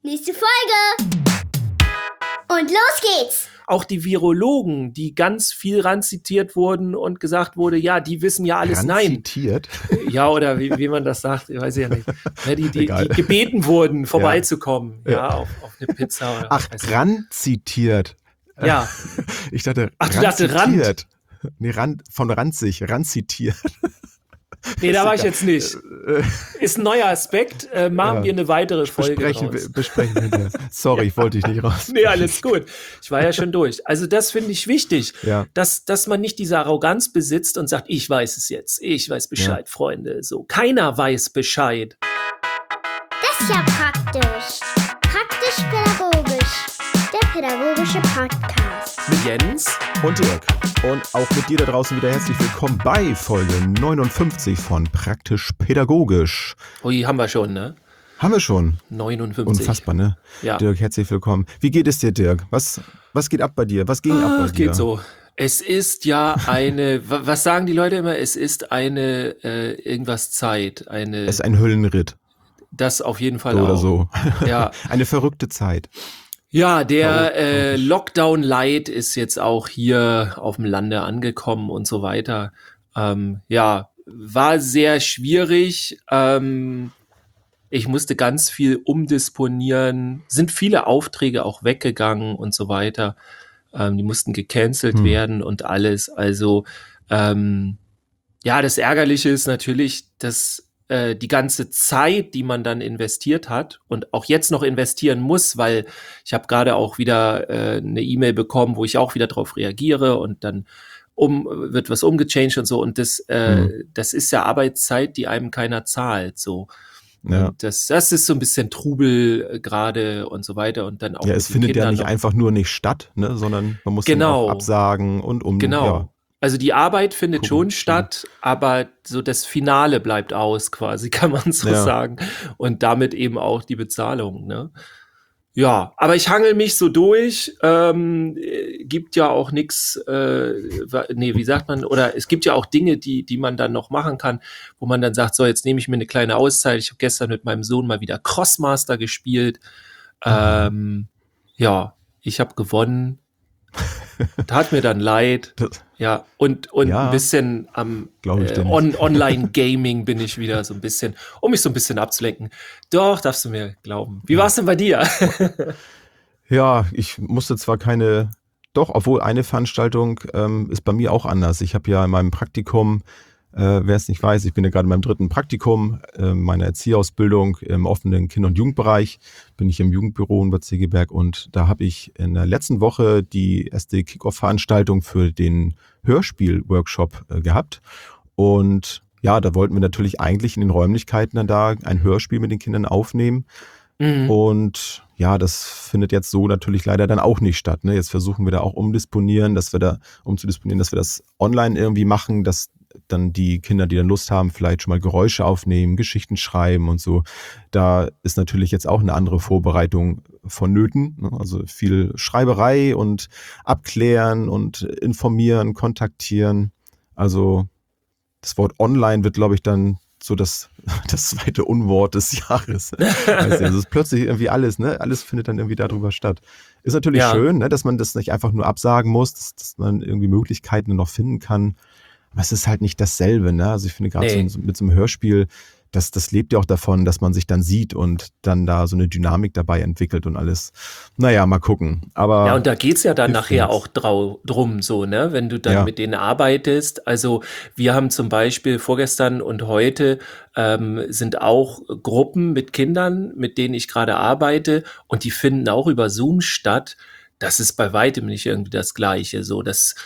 Nächste Folge. Und los geht's. Auch die Virologen, die ganz viel ranzitiert wurden und gesagt wurde, ja, die wissen ja alles. Ranzitiert? Nein. Ja, oder wie man das sagt, ich weiß ja nicht. Ja, die gebeten wurden, vorbeizukommen, auf eine Pizza. Oder ach, ranzitiert. Ja. Ich dachte, ach, du dachte Rand. Nee, von ranzig, ranzitiert. Nee, da war ich jetzt nicht. Ist ein neuer Aspekt. Machen wir eine weitere Folge besprechen wir. Sorry, ich wollte dich nicht raus. Nee, alles gut. Ich war ja schon durch. Also das finde ich wichtig, dass man nicht diese Arroganz besitzt und sagt, ich weiß es jetzt. Ich weiß Bescheid, Freunde. So, keiner weiß Bescheid. Das ist ja praktisch. Praktisch-pädagogisch. Der pädagogische Podcast. Mit Jens und Dirk. Und auch mit dir da draußen wieder herzlich willkommen bei Folge 59 von Praktisch Pädagogisch. Ui, haben wir schon, ne? Haben wir schon. 59. Unfassbar, ne? Ja. Dirk, herzlich willkommen. Wie geht es dir, Dirk? Was geht ab bei dir? Was ging ab bei dir? Geht so. Es ist ja eine, was sagen die Leute immer? Es ist eine irgendwas Zeit. Es ist ein Höllenritt. Das auf jeden Fall so auch. Oder so. Ja. Eine verrückte Zeit. Ja, der Lockdown-Light ist jetzt auch hier auf dem Lande angekommen und so weiter. War sehr schwierig. Ich musste ganz viel umdisponieren. Sind viele Aufträge auch weggegangen und so weiter. Die mussten gecancelt werden und alles. Also das Ärgerliche ist natürlich, dass die ganze Zeit, die man dann investiert hat und auch jetzt noch investieren muss, weil ich habe gerade auch wieder eine E-Mail bekommen, wo ich auch wieder drauf reagiere und dann wird was umgechanged und so und das ist ja Arbeitszeit, die einem keiner zahlt, so. Ja. Und das ist so ein bisschen Trubel gerade und so weiter und dann auch. Ja, es findet Kindern ja nicht einfach nur nicht statt, ne, sondern man muss dann auch absagen und Genau. Ja. Also die Arbeit findet schon statt, aber so das Finale bleibt aus quasi, kann man so sagen. Und damit eben auch die Bezahlung, ne? Ja, aber ich hangel mich so durch, gibt ja auch nichts, wie sagt man, oder es gibt ja auch Dinge, die man dann noch machen kann, wo man dann sagt, so, jetzt nehme ich mir eine kleine Auszeit. Ich habe gestern mit meinem Sohn mal wieder Crossmaster gespielt. Ich habe gewonnen. Tat mir dann leid. Und ein bisschen am Online-Gaming bin ich wieder so ein bisschen, um mich so ein bisschen abzulenken. Doch, darfst du mir glauben. Wie war es denn bei dir? Ja, ich musste zwar obwohl eine Veranstaltung ist bei mir auch anders. Ich habe ja in meinem Praktikum, wer es nicht weiß, ich bin ja gerade in meinem 3. Praktikum meiner Erzieherausbildung im offenen Kinder- und Jugendbereich, bin ich im Jugendbüro in Bad Segeberg und da habe ich in der letzten Woche die erste Kick-Off-Veranstaltung für den Hörspiel-Workshop gehabt und ja, da wollten wir natürlich eigentlich in den Räumlichkeiten dann da ein Hörspiel mit den Kindern aufnehmen. Und ja, das findet jetzt so natürlich leider dann auch nicht statt. Ne? Jetzt versuchen wir da auch umzudisponieren, dass wir das online irgendwie machen, dass dann die Kinder, die dann Lust haben, vielleicht schon mal Geräusche aufnehmen, Geschichten schreiben und so. Da ist natürlich jetzt auch eine andere Vorbereitung vonnöten. Ne? Also viel Schreiberei und abklären und informieren, kontaktieren. Also das Wort online wird, glaube ich, dann so das zweite Unwort des Jahres. Also es ist plötzlich irgendwie alles, ne? Alles findet dann irgendwie darüber statt. Ist natürlich schön, ne? Dass man das nicht einfach nur absagen muss, dass man irgendwie Möglichkeiten noch finden kann. Aber es ist halt nicht dasselbe, ne? Also ich finde gerade mit so einem Hörspiel, das lebt ja auch davon, dass man sich dann sieht und dann da so eine Dynamik dabei entwickelt und alles. Naja, mal gucken. Aber ja, und da geht's ja dann nachher auch drum, so, ne? Wenn du dann mit denen arbeitest. Also wir haben zum Beispiel vorgestern und heute sind auch Gruppen mit Kindern, mit denen ich gerade arbeite und die finden auch über Zoom statt. Das ist bei weitem nicht irgendwie das Gleiche. So,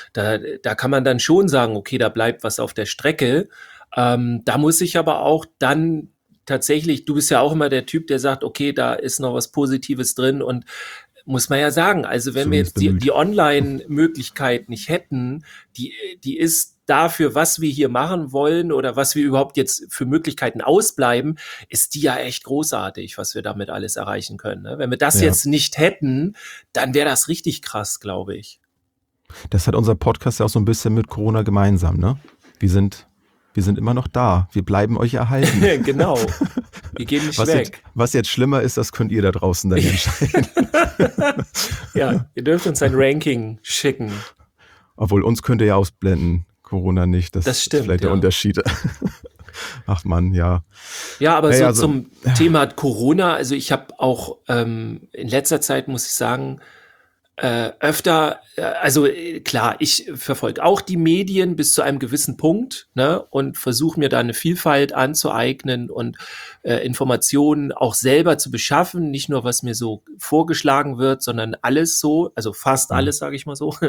da kann man dann schon sagen, okay, da bleibt was auf der Strecke. Da muss ich aber auch dann tatsächlich, du bist ja auch immer der Typ, der sagt, okay, da ist noch was Positives drin und muss man ja sagen, also wenn wir jetzt die Online-Möglichkeit nicht hätten, die ist dafür, was wir hier machen wollen oder was wir überhaupt jetzt für Möglichkeiten ausbleiben, ist die ja echt großartig, was wir damit alles erreichen können. Ne? Wenn wir das jetzt nicht hätten, dann wäre das richtig krass, glaube ich. Das hat unser Podcast ja auch so ein bisschen mit Corona gemeinsam, ne? Wir sind wir sind immer noch da. Wir bleiben euch erhalten. Genau. Wir gehen nicht weg. Was jetzt schlimmer ist, das könnt ihr da draußen dann entscheiden. Ja, ihr dürft uns ein Ranking schicken. Obwohl, uns könnt ihr ja ausblenden. Corona nicht. Das stimmt, ist vielleicht der Unterschied. Ach Mann, ja. Ja, aber zum Thema Corona, also ich habe auch in letzter Zeit, muss ich sagen, öfter, klar, ich verfolge auch die Medien bis zu einem gewissen Punkt, ne, und versuche mir da eine Vielfalt anzueignen und Informationen auch selber zu beschaffen, nicht nur was mir so vorgeschlagen wird, sondern alles so, also fast alles, sage ich mal so.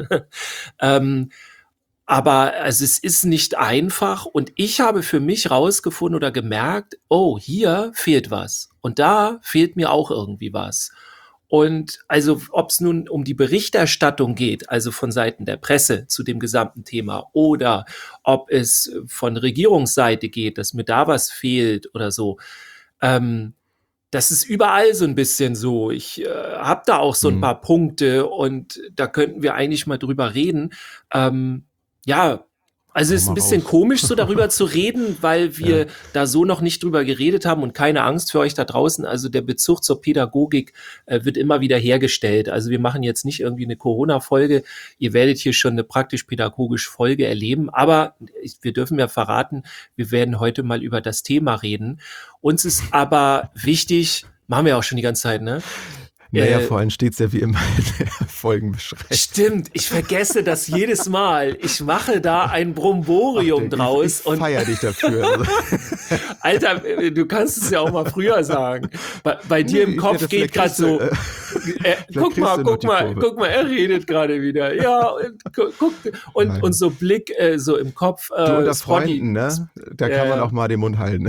Aber also es ist nicht einfach und ich habe für mich rausgefunden oder gemerkt, oh, hier fehlt was und da fehlt mir auch irgendwie was. Und also ob es nun um die Berichterstattung geht, also von Seiten der Presse zu dem gesamten Thema, oder ob es von Regierungsseite geht, dass mir da was fehlt oder so, das ist überall so ein bisschen so. Ich habe da auch so ein paar Punkte und da könnten wir eigentlich mal drüber reden. Ja, also es ist ein bisschen komisch, so darüber zu reden, weil wir da so noch nicht drüber geredet haben und keine Angst für euch da draußen. Also der Bezug zur Pädagogik wird immer wieder hergestellt. Also wir machen jetzt nicht irgendwie eine Corona-Folge. Ihr werdet hier schon eine praktisch-pädagogische Folge erleben. Aber wir dürfen ja verraten, wir werden heute mal über das Thema reden. Uns ist aber wichtig, machen wir auch schon die ganze Zeit, ne? Naja, vor allem steht es ja wie immer in der Folgenbeschreibung. Stimmt, ich vergesse das jedes Mal. Ich mache da ein Bromborium draus. Ich feiere dich dafür. Alter, du kannst es ja auch mal früher sagen. Bei dir im Kopf geht gerade so, guck mal, er redet gerade wieder. Ja, guck, und so Blick so im Kopf. Du unter Freunden, ne? Da kann man auch mal den Mund halten.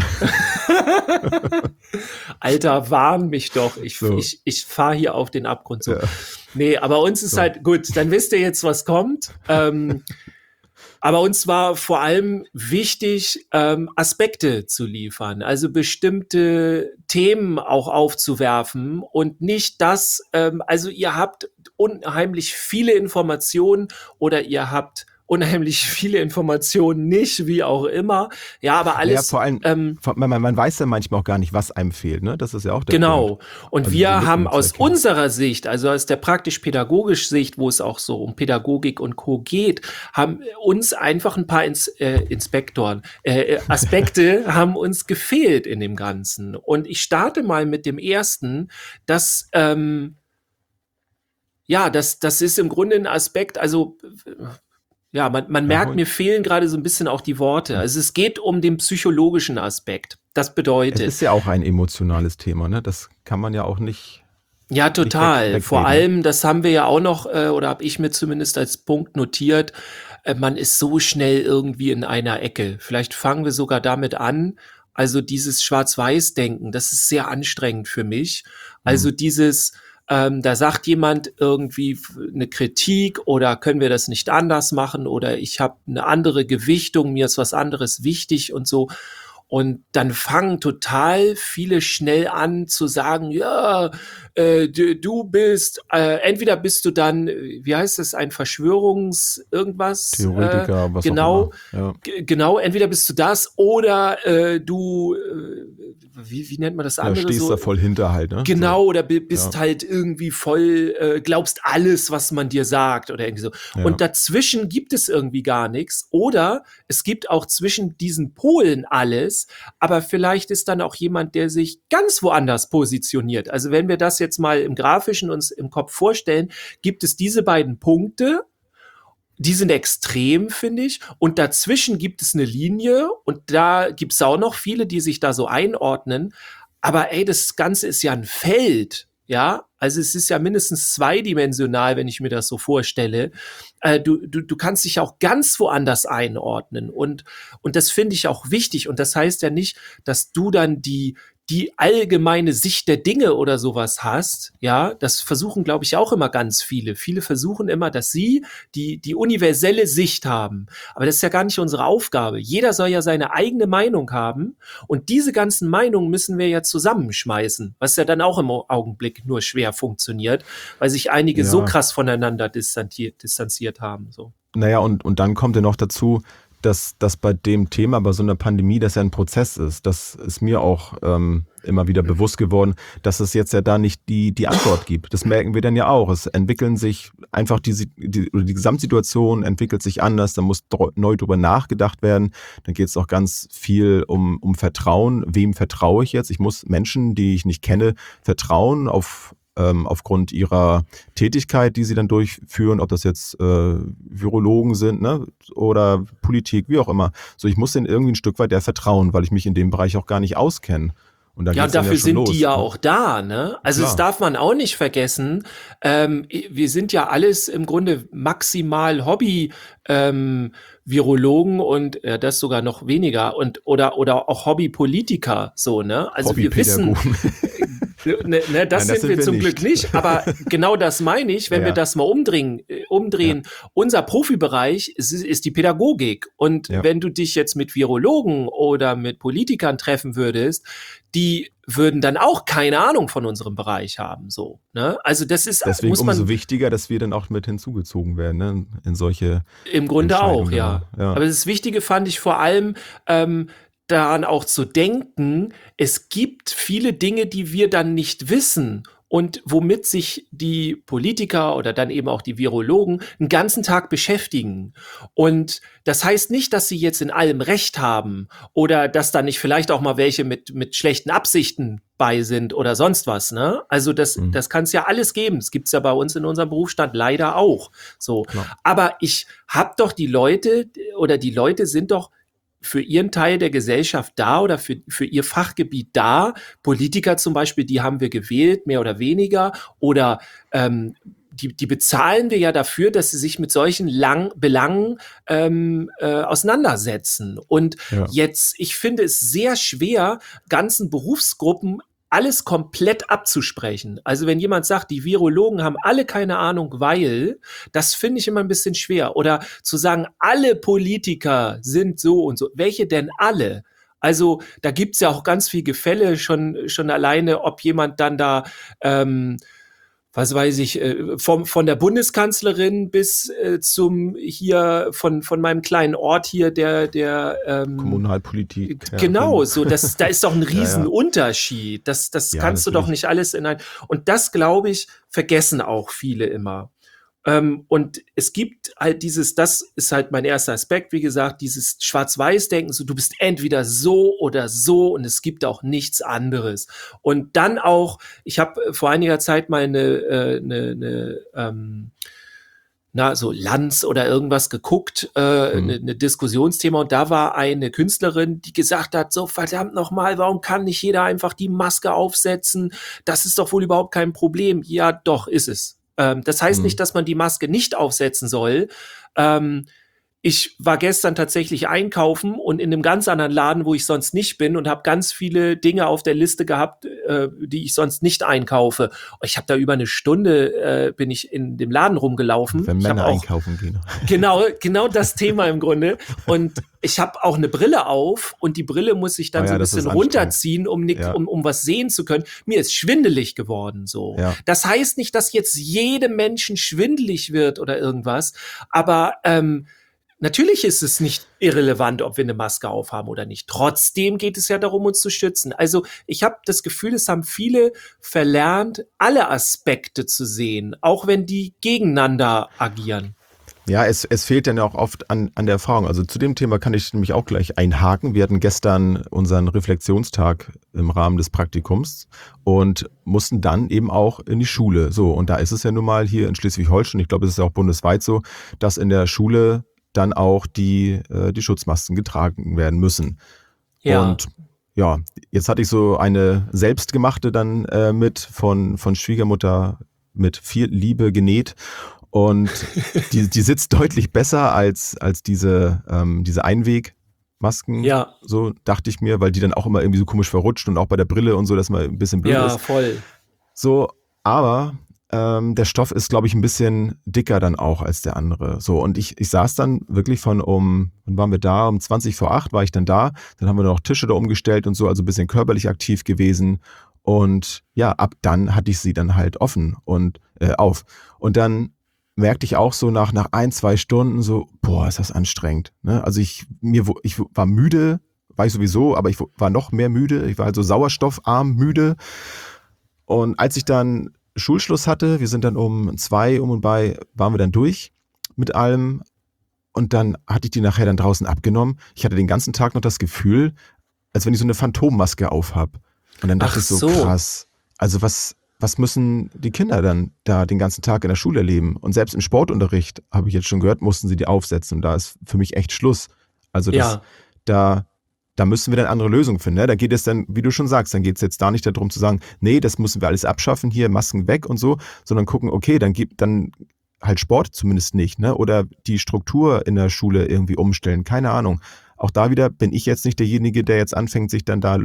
Alter, warn mich doch. Ich fahre hier auf den Abgrund zu. Ja. Nee, aber uns ist halt, gut, dann wisst ihr jetzt, was kommt. Aber uns war vor allem wichtig, Aspekte zu liefern, also bestimmte Themen auch aufzuwerfen und nicht das, also ihr habt unheimlich viele Informationen oder ihr habt unheimlich viele Informationen nicht, wie auch immer. Ja, aber alles. Ja, vor allem, man weiß ja manchmal auch gar nicht, was einem fehlt, ne? Das ist ja auch der Punkt. Und also wir haben aus unserer Sicht, also aus der praktisch-pädagogischen Sicht, wo es auch so um Pädagogik und Co. geht, haben uns einfach ein paar Aspekte haben uns gefehlt in dem Ganzen. Und ich starte mal mit dem ersten, das ist im Grunde ein Aspekt, also ja, man merkt, mir fehlen gerade so ein bisschen auch die Worte. Also es geht um den psychologischen Aspekt. Das bedeutet. Es ist ja auch ein emotionales Thema, ne? Das kann man ja auch nicht. Ja, total. Vor allem, das haben wir ja auch noch, oder habe ich mir zumindest als Punkt notiert, man ist so schnell irgendwie in einer Ecke. Vielleicht fangen wir sogar damit an. Also dieses Schwarz-Weiß-Denken, das ist sehr anstrengend für mich. Also dieses da sagt jemand irgendwie eine Kritik oder können wir das nicht anders machen oder ich habe eine andere Gewichtung, mir ist was anderes wichtig und so. Und dann fangen total viele schnell an zu sagen, ja, du bist, entweder bist du dann, wie heißt das, ein Verschwörungs-irgendwas? Theoretiker, was genau, auch immer. Ja. Genau, entweder bist du das oder du, wie nennt man das andere? Ja, stehst so? Da voll hinter halt, ne? Genau, oder bist halt irgendwie voll, glaubst alles, was man dir sagt oder irgendwie so. Ja. Und dazwischen gibt es irgendwie gar nichts. Oder es gibt auch zwischen diesen Polen alles, aber vielleicht ist dann auch jemand, der sich ganz woanders positioniert. Also wenn wir das jetzt mal im Grafischen uns im Kopf vorstellen, gibt es diese beiden Punkte, die sind extrem, finde ich. Und dazwischen gibt es eine Linie und da gibt es auch noch viele, die sich da so einordnen. Aber ey, das Ganze ist ja ein Feld, ja. Also es ist ja mindestens zweidimensional, wenn ich mir das so vorstelle. Du kannst dich auch ganz woanders einordnen und das finde ich auch wichtig. Und das heißt ja nicht, dass du dann die allgemeine Sicht der Dinge oder sowas hast, ja, das versuchen, glaube ich, auch immer ganz viele. Viele versuchen immer, dass sie die universelle Sicht haben. Aber das ist ja gar nicht unsere Aufgabe. Jeder soll ja seine eigene Meinung haben und diese ganzen Meinungen müssen wir ja zusammenschmeißen, was ja dann auch im Augenblick nur schwer funktioniert, weil sich einige so krass voneinander distanziert haben. So. Naja, und dann kommt ja noch dazu, dass bei dem Thema, bei so einer Pandemie, dass ja ein Prozess ist. Das ist mir auch immer wieder bewusst geworden, dass es jetzt ja da nicht die Antwort gibt. Das merken wir dann ja auch. Es entwickeln sich einfach die Gesamtsituation entwickelt sich anders. Da muss neu drüber nachgedacht werden. Dann geht es auch ganz viel um Vertrauen. Wem vertraue ich jetzt? Ich muss Menschen, die ich nicht kenne, vertrauen aufgrund ihrer Tätigkeit, die sie dann durchführen, ob das jetzt Virologen sind, ne, oder Politik, wie auch immer. So, ich muss denen irgendwie ein Stück weit vertrauen, weil ich mich in dem Bereich auch gar nicht auskenne. Und da Ja, geht's dann dafür schon sind los, die ja ne? auch da, ne? Also das Klar. darf man auch nicht vergessen. Wir sind ja alles im Grunde maximal Virologen und das sogar noch weniger oder auch Hobbypolitiker, so, ne? Also wir wissen, das Nein, sind wir zum Glück nicht, aber genau das meine ich, wenn wir das mal umdrehen. Unser Profibereich ist die Pädagogik. Und wenn du dich jetzt mit Virologen oder mit Politikern treffen würdest, die würden dann auch keine Ahnung von unserem Bereich haben, so, ne? Also das ist, Deswegen muss man umso wichtiger, dass wir dann auch mit hinzugezogen werden, ne? In solche im Grunde auch, Entscheidungen. ja. Aber das Wichtige fand ich vor allem, daran auch zu denken, es gibt viele Dinge, die wir dann nicht wissen und womit sich die Politiker oder dann eben auch die Virologen einen ganzen Tag beschäftigen. Und das heißt nicht, dass sie jetzt in allem Recht haben oder dass da nicht vielleicht auch mal welche mit schlechten Absichten bei sind oder sonst was, ne? Also das kann es ja alles geben. Das gibt's ja bei uns in unserem Berufsstand leider auch. So. Klar. Aber ich habe doch die Leute sind doch für ihren Teil der Gesellschaft da oder für ihr Fachgebiet da. Politiker zum Beispiel, die haben wir gewählt, mehr oder weniger. Oder die bezahlen wir ja dafür, dass sie sich mit solchen Belangen auseinandersetzen. Und jetzt, ich finde es sehr schwer, ganzen Berufsgruppen alles komplett abzusprechen. Also wenn jemand sagt, die Virologen haben alle keine Ahnung, weil, das finde ich immer ein bisschen schwer. Oder zu sagen, alle Politiker sind so und so. Welche denn alle? Also da gibt's ja auch ganz viel Gefälle, schon alleine, ob jemand dann da was weiß ich, von der Bundeskanzlerin bis zum hier von meinem kleinen Ort hier, der Kommunalpolitik. Genau, so da ist doch ein Riesenunterschied. Das kannst du doch nicht alles und das, glaube ich, vergessen auch viele immer. Und es gibt halt das ist halt mein erster Aspekt, wie gesagt, dieses Schwarz-Weiß-Denken, so du bist entweder so oder so und es gibt auch nichts anderes. Und dann auch, ich habe vor einiger Zeit mal so Lanz oder irgendwas geguckt, eine Diskussionsthema, und da war eine Künstlerin, die gesagt hat, so verdammt nochmal, warum kann nicht jeder einfach die Maske aufsetzen? Das ist doch wohl überhaupt kein Problem. Ja, doch, ist es. Das heißt nicht, dass man die Maske nicht aufsetzen soll. Ich war gestern tatsächlich einkaufen und in einem ganz anderen Laden, wo ich sonst nicht bin, und habe ganz viele Dinge auf der Liste gehabt, die ich sonst nicht einkaufe. Ich habe da über eine Stunde bin ich in dem Laden rumgelaufen. Wenn Männer einkaufen gehen. Genau das Thema im Grunde. Und ich habe auch eine Brille auf und die Brille muss ich dann so ein bisschen runterziehen, um was sehen zu können. Mir ist schwindelig geworden so. Ja. Das heißt nicht, dass jetzt jedem Menschen schwindelig wird oder irgendwas, aber natürlich ist es nicht irrelevant, ob wir eine Maske aufhaben oder nicht. Trotzdem geht es ja darum, uns zu schützen. Also ich habe das Gefühl, es haben viele verlernt, alle Aspekte zu sehen, auch wenn die gegeneinander agieren. Ja, es fehlt dann ja auch oft an der Erfahrung. Also zu dem Thema kann ich nämlich auch gleich einhaken. Wir hatten gestern unseren Reflexionstag im Rahmen des Praktikums und mussten dann eben auch in die Schule. So, und da ist es ja nun mal hier in Schleswig-Holstein, ich glaube, es ist ja auch bundesweit so, dass in der Schule dann auch die Schutzmasken getragen werden müssen. Ja. Und ja, jetzt hatte ich so eine selbstgemachte dann von Schwiegermutter mit viel Liebe genäht. Und die sitzt deutlich besser als diese Einwegmasken. Ja. So dachte ich mir, weil die dann auch immer irgendwie so komisch verrutscht und auch bei der Brille und so, dass man ein bisschen blöd ist. Ja, voll. So, aber der Stoff ist, glaube ich, ein bisschen dicker dann auch als der andere. So, und ich saß dann wirklich wann waren wir da? Um 20:08 war ich dann da. Dann haben wir noch Tische da umgestellt und so, also ein bisschen körperlich aktiv gewesen. Und ja, ab dann hatte ich sie dann halt offen und auf. Und dann merkte ich auch so nach 1, 2 Stunden so, boah, ist das anstrengend. Ne? Also ich war müde, war ich sowieso, aber ich war noch mehr müde. Ich war also sauerstoffarm müde. Und als ich dann Schulschluss hatte, wir sind dann um 2 und bei, waren wir dann durch mit allem. Und dann hatte ich die nachher dann draußen abgenommen. Ich hatte den ganzen Tag noch das Gefühl, als wenn ich so eine Phantommaske aufhab. Und dann dachte ich so, krass, also was müssen die Kinder dann da den ganzen Tag in der Schule erleben? Und selbst im Sportunterricht, habe ich jetzt schon gehört, mussten sie die aufsetzen. Und da ist für mich echt Schluss. Also da müssen wir dann andere Lösungen finden. Ne? Da geht es dann, wie du schon sagst, dann geht es jetzt da nicht darum zu sagen, nee, das müssen wir alles abschaffen, hier Masken weg und so, sondern gucken, okay, dann halt Sport zumindest nicht, ne? Oder die Struktur in der Schule irgendwie umstellen, keine Ahnung. Auch da wieder bin ich jetzt nicht derjenige, der jetzt anfängt, sich dann da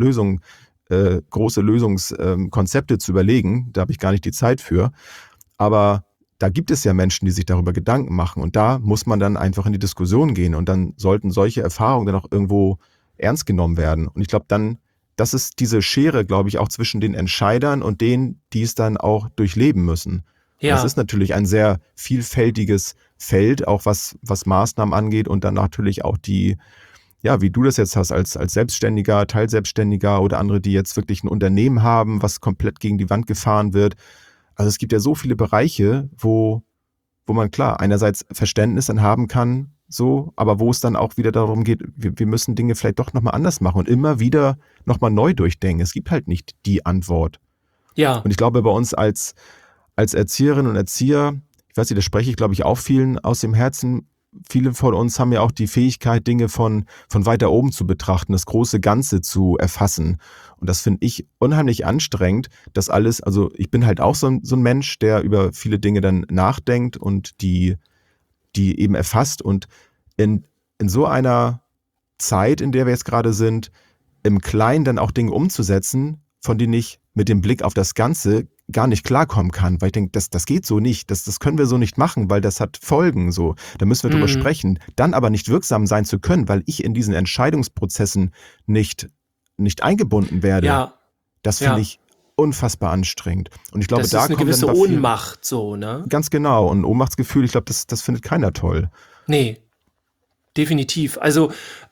große Lösungskonzepte zu überlegen. Da habe ich gar nicht die Zeit für. Aber da gibt es ja Menschen, die sich darüber Gedanken machen. Und da muss man dann einfach in die Diskussion gehen. Und dann sollten solche Erfahrungen dann auch irgendwo ernst genommen werden. Und ich glaube dann, das ist diese Schere, glaube ich, auch zwischen den Entscheidern und denen, die es dann auch durchleben müssen. Ja. Das ist natürlich ein sehr vielfältiges Feld, auch was Maßnahmen angeht und dann natürlich auch die, ja, wie du das jetzt hast, als Selbstständiger, Teilselbstständiger oder andere, die jetzt wirklich ein Unternehmen haben, was komplett gegen die Wand gefahren wird. Also es gibt ja so viele Bereiche, wo man klar einerseits Verständnis dann haben kann, so, aber wo es dann auch wieder darum geht, wir müssen Dinge vielleicht doch nochmal anders machen und immer wieder nochmal neu durchdenken. Es gibt halt nicht die Antwort. Ja. Und ich glaube, bei uns als Erzieherinnen und Erzieher, ich weiß nicht, da spreche ich, glaube ich, auch vielen aus dem Herzen. Viele von uns haben ja auch die Fähigkeit, Dinge von weiter oben zu betrachten, das große Ganze zu erfassen. Und das finde ich unheimlich anstrengend, das alles, also ich bin halt auch so ein Mensch, der über viele Dinge dann nachdenkt und die eben erfasst. Und in so einer Zeit, in der wir jetzt gerade sind, im Kleinen dann auch Dinge umzusetzen, von denen ich mit dem Blick auf das Ganze gar nicht klarkommen kann, weil ich denke, das geht so nicht, das können wir so nicht machen, weil das hat Folgen so. Da müssen wir drüber sprechen. Dann aber nicht wirksam sein zu können, weil ich in diesen Entscheidungsprozessen nicht eingebunden werde. Ja. Das finde ich unfassbar anstrengend. Und ich glaube, das da ist eine gewisse Ohnmacht so, ne? Ganz genau. Und Ohnmachtsgefühl, ich glaube, das findet keiner toll. Nee, definitiv. Also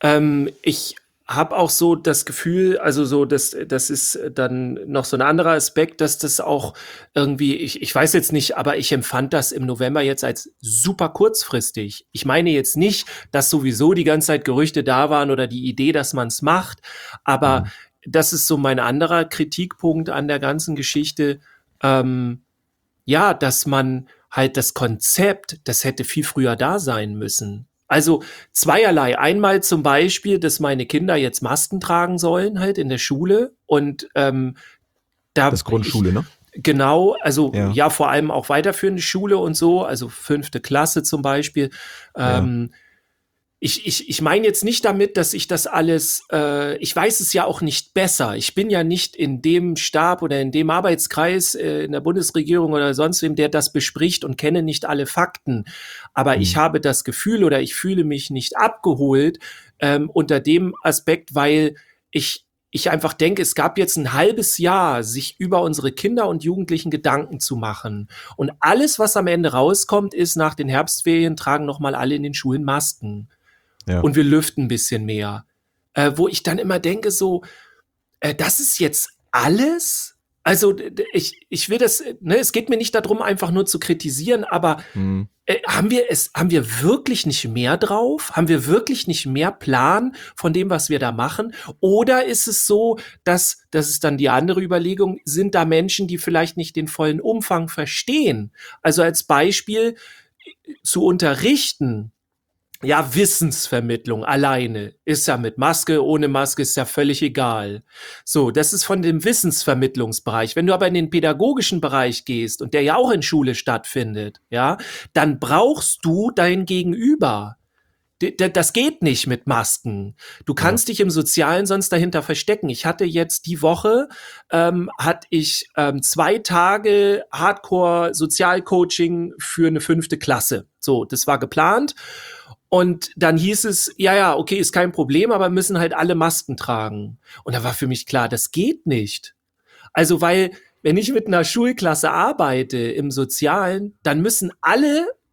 ich habe auch so das Gefühl, also so, das ist dann noch so ein anderer Aspekt, dass das auch irgendwie, ich weiß jetzt nicht, aber ich empfand das im November jetzt als super kurzfristig. Ich meine jetzt nicht, dass sowieso die ganze Zeit Gerüchte da waren oder die Idee, dass man es macht, aber das ist so mein anderer Kritikpunkt an der ganzen Geschichte, dass man halt das Konzept, das hätte viel früher da sein müssen. Also zweierlei. Einmal zum Beispiel, dass meine Kinder jetzt Masken tragen sollen halt in der Schule und das ist Grundschule, ne? Genau, also ja, vor allem auch weiterführende Schule und so, also 5. Klasse zum Beispiel. Ich meine jetzt nicht damit, dass ich das alles, ich weiß es ja auch nicht besser. Ich bin ja nicht in dem Stab oder in dem Arbeitskreis in der Bundesregierung oder sonst wem, der das bespricht und kenne nicht alle Fakten. Aber ich habe das Gefühl oder ich fühle mich nicht abgeholt unter dem Aspekt, weil ich einfach denke, es gab jetzt ein halbes Jahr, sich über unsere Kinder und Jugendlichen Gedanken zu machen. Und alles, was am Ende rauskommt, ist, nach den Herbstferien tragen nochmal alle in den Schulen Masken. Ja. Und wir lüften ein bisschen mehr. Wo ich dann immer denke, so, das ist jetzt alles? Also ich will das, ne, es geht mir nicht darum, einfach nur zu kritisieren, aber haben wir wirklich nicht mehr drauf? Haben wir wirklich nicht mehr Plan von dem, was wir da machen? Oder ist es so, dass, das ist dann die andere Überlegung, sind da Menschen, die vielleicht nicht den vollen Umfang verstehen? Also als Beispiel zu unterrichten, ja, Wissensvermittlung alleine ist ja mit Maske, ohne Maske ist ja völlig egal. So, das ist von dem Wissensvermittlungsbereich. Wenn du aber in den pädagogischen Bereich gehst und der ja auch in Schule stattfindet, ja, dann brauchst du dein Gegenüber. Das geht nicht mit Masken. Du kannst dich im Sozialen sonst dahinter verstecken. Ich hatte jetzt die Woche, hatte ich 2 Tage Hardcore-Sozialcoaching für eine 5. Klasse. So, das war geplant. Und dann hieß es, ja, okay, ist kein Problem, aber müssen halt alle Masken tragen. Und da war für mich klar, das geht nicht. Also, weil, wenn ich mit einer Schulklasse arbeite im Sozialen, dann müssen alle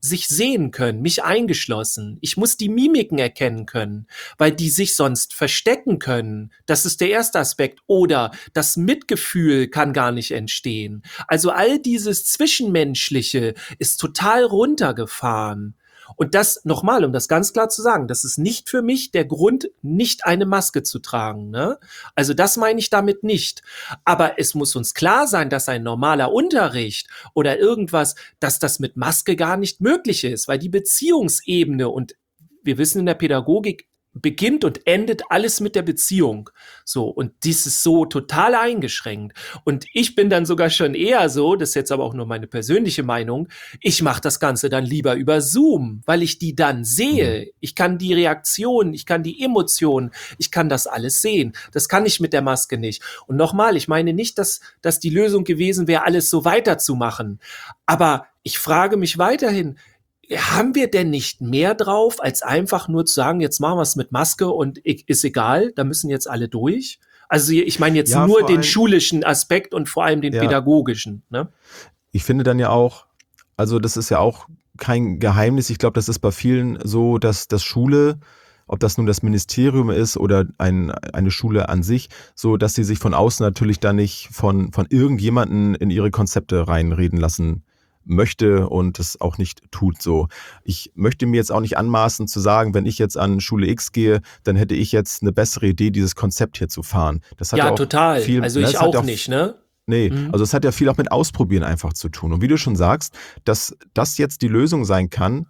sich sehen können, mich eingeschlossen. Ich muss die Mimiken erkennen können, weil die sich sonst verstecken können. Das ist der erste Aspekt. Oder das Mitgefühl kann gar nicht entstehen. Also all dieses Zwischenmenschliche ist total runtergefahren. Und das nochmal, um das ganz klar zu sagen, das ist nicht für mich der Grund, nicht eine Maske zu tragen. Ne? Also das meine ich damit nicht. Aber es muss uns klar sein, dass ein normaler Unterricht oder irgendwas, dass das mit Maske gar nicht möglich ist, weil die Beziehungsebene und wir wissen in der Pädagogik, beginnt und endet alles mit der Beziehung. So, und dies ist so total eingeschränkt. Und ich bin dann sogar schon eher so, das ist jetzt aber auch nur meine persönliche Meinung, ich mache das Ganze dann lieber über Zoom, weil ich die dann sehe. Ich kann die Reaktion, ich kann die Emotionen, ich kann das alles sehen. Das kann ich mit der Maske nicht. Und nochmal, ich meine nicht, dass die Lösung gewesen wäre, alles so weiterzumachen. Aber ich frage mich weiterhin, haben wir denn nicht mehr drauf, als einfach nur zu sagen, jetzt machen wir es mit Maske und ist egal, da müssen jetzt alle durch? Also ich meine jetzt nur den schulischen Aspekt und vor allem den pädagogischen. Ne? Ich finde dann ja auch, also das ist ja auch kein Geheimnis, ich glaube, das ist bei vielen so, dass das Schule, ob das nun das Ministerium ist oder eine Schule an sich, so dass sie sich von außen natürlich da nicht von irgendjemanden in ihre Konzepte reinreden lassen möchte und es auch nicht tut so. Ich möchte mir jetzt auch nicht anmaßen zu sagen, wenn ich jetzt an Schule X gehe, dann hätte ich jetzt eine bessere Idee, dieses Konzept hier zu fahren. Das hat ja auch total. Viel, also ich auch nicht, ne? Nee, also es hat ja viel auch mit Ausprobieren einfach zu tun. Und wie du schon sagst, dass das jetzt die Lösung sein kann,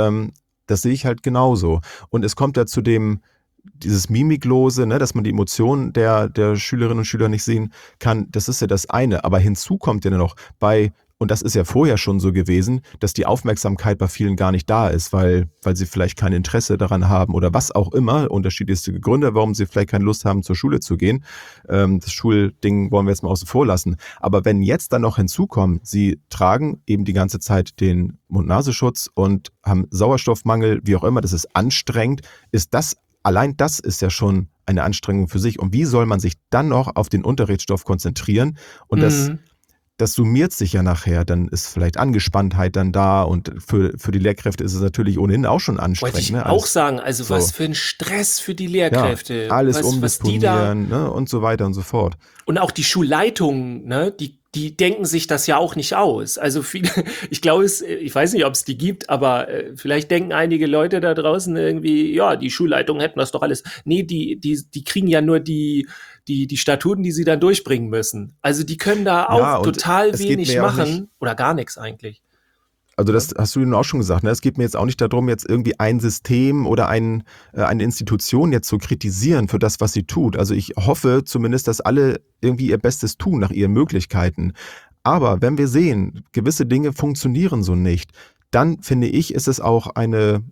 das sehe ich halt genauso. Und es kommt ja zu dieses Mimiklose, ne, dass man die Emotionen der Schülerinnen und Schüler nicht sehen kann, das ist ja das eine. Aber hinzu kommt ja noch und das ist ja vorher schon so gewesen, dass die Aufmerksamkeit bei vielen gar nicht da ist, weil sie vielleicht kein Interesse daran haben oder was auch immer, unterschiedlichste Gründe, warum sie vielleicht keine Lust haben, zur Schule zu gehen. Das Schulding wollen wir jetzt mal außen vor lassen. Aber wenn jetzt dann noch hinzukommt, sie tragen eben die ganze Zeit den Mund-Nasenschutz und haben Sauerstoffmangel, wie auch immer, das ist anstrengend, allein das ist ja schon eine Anstrengung für sich. Und wie soll man sich dann noch auf den Unterrichtsstoff konzentrieren? Und das summiert sich ja nachher, dann ist vielleicht Angespanntheit dann da und für die Lehrkräfte ist es natürlich ohnehin auch schon anstrengend. Wollte ich auch sagen, also so. Was für ein Stress für die Lehrkräfte. Ja, alles umdisponieren, ne, und so weiter und so fort. Und auch die Schulleitungen, ne, die denken sich das ja auch nicht aus. Also viele, ich glaube, ich weiß nicht, ob es die gibt, aber vielleicht denken einige Leute da draußen irgendwie, ja, die Schulleitungen hätten das doch alles. Nee, die kriegen ja nur die Statuten, die sie dann durchbringen müssen. Also die können da auch total wenig machen oder gar nichts eigentlich. Also das hast du nun auch schon gesagt, ne? Es geht mir jetzt auch nicht darum, jetzt irgendwie ein System oder eine Institution jetzt zu kritisieren für das, was sie tut. Also ich hoffe zumindest, dass alle irgendwie ihr Bestes tun nach ihren Möglichkeiten. Aber wenn wir sehen, gewisse Dinge funktionieren so nicht, dann finde ich, ist es auch eine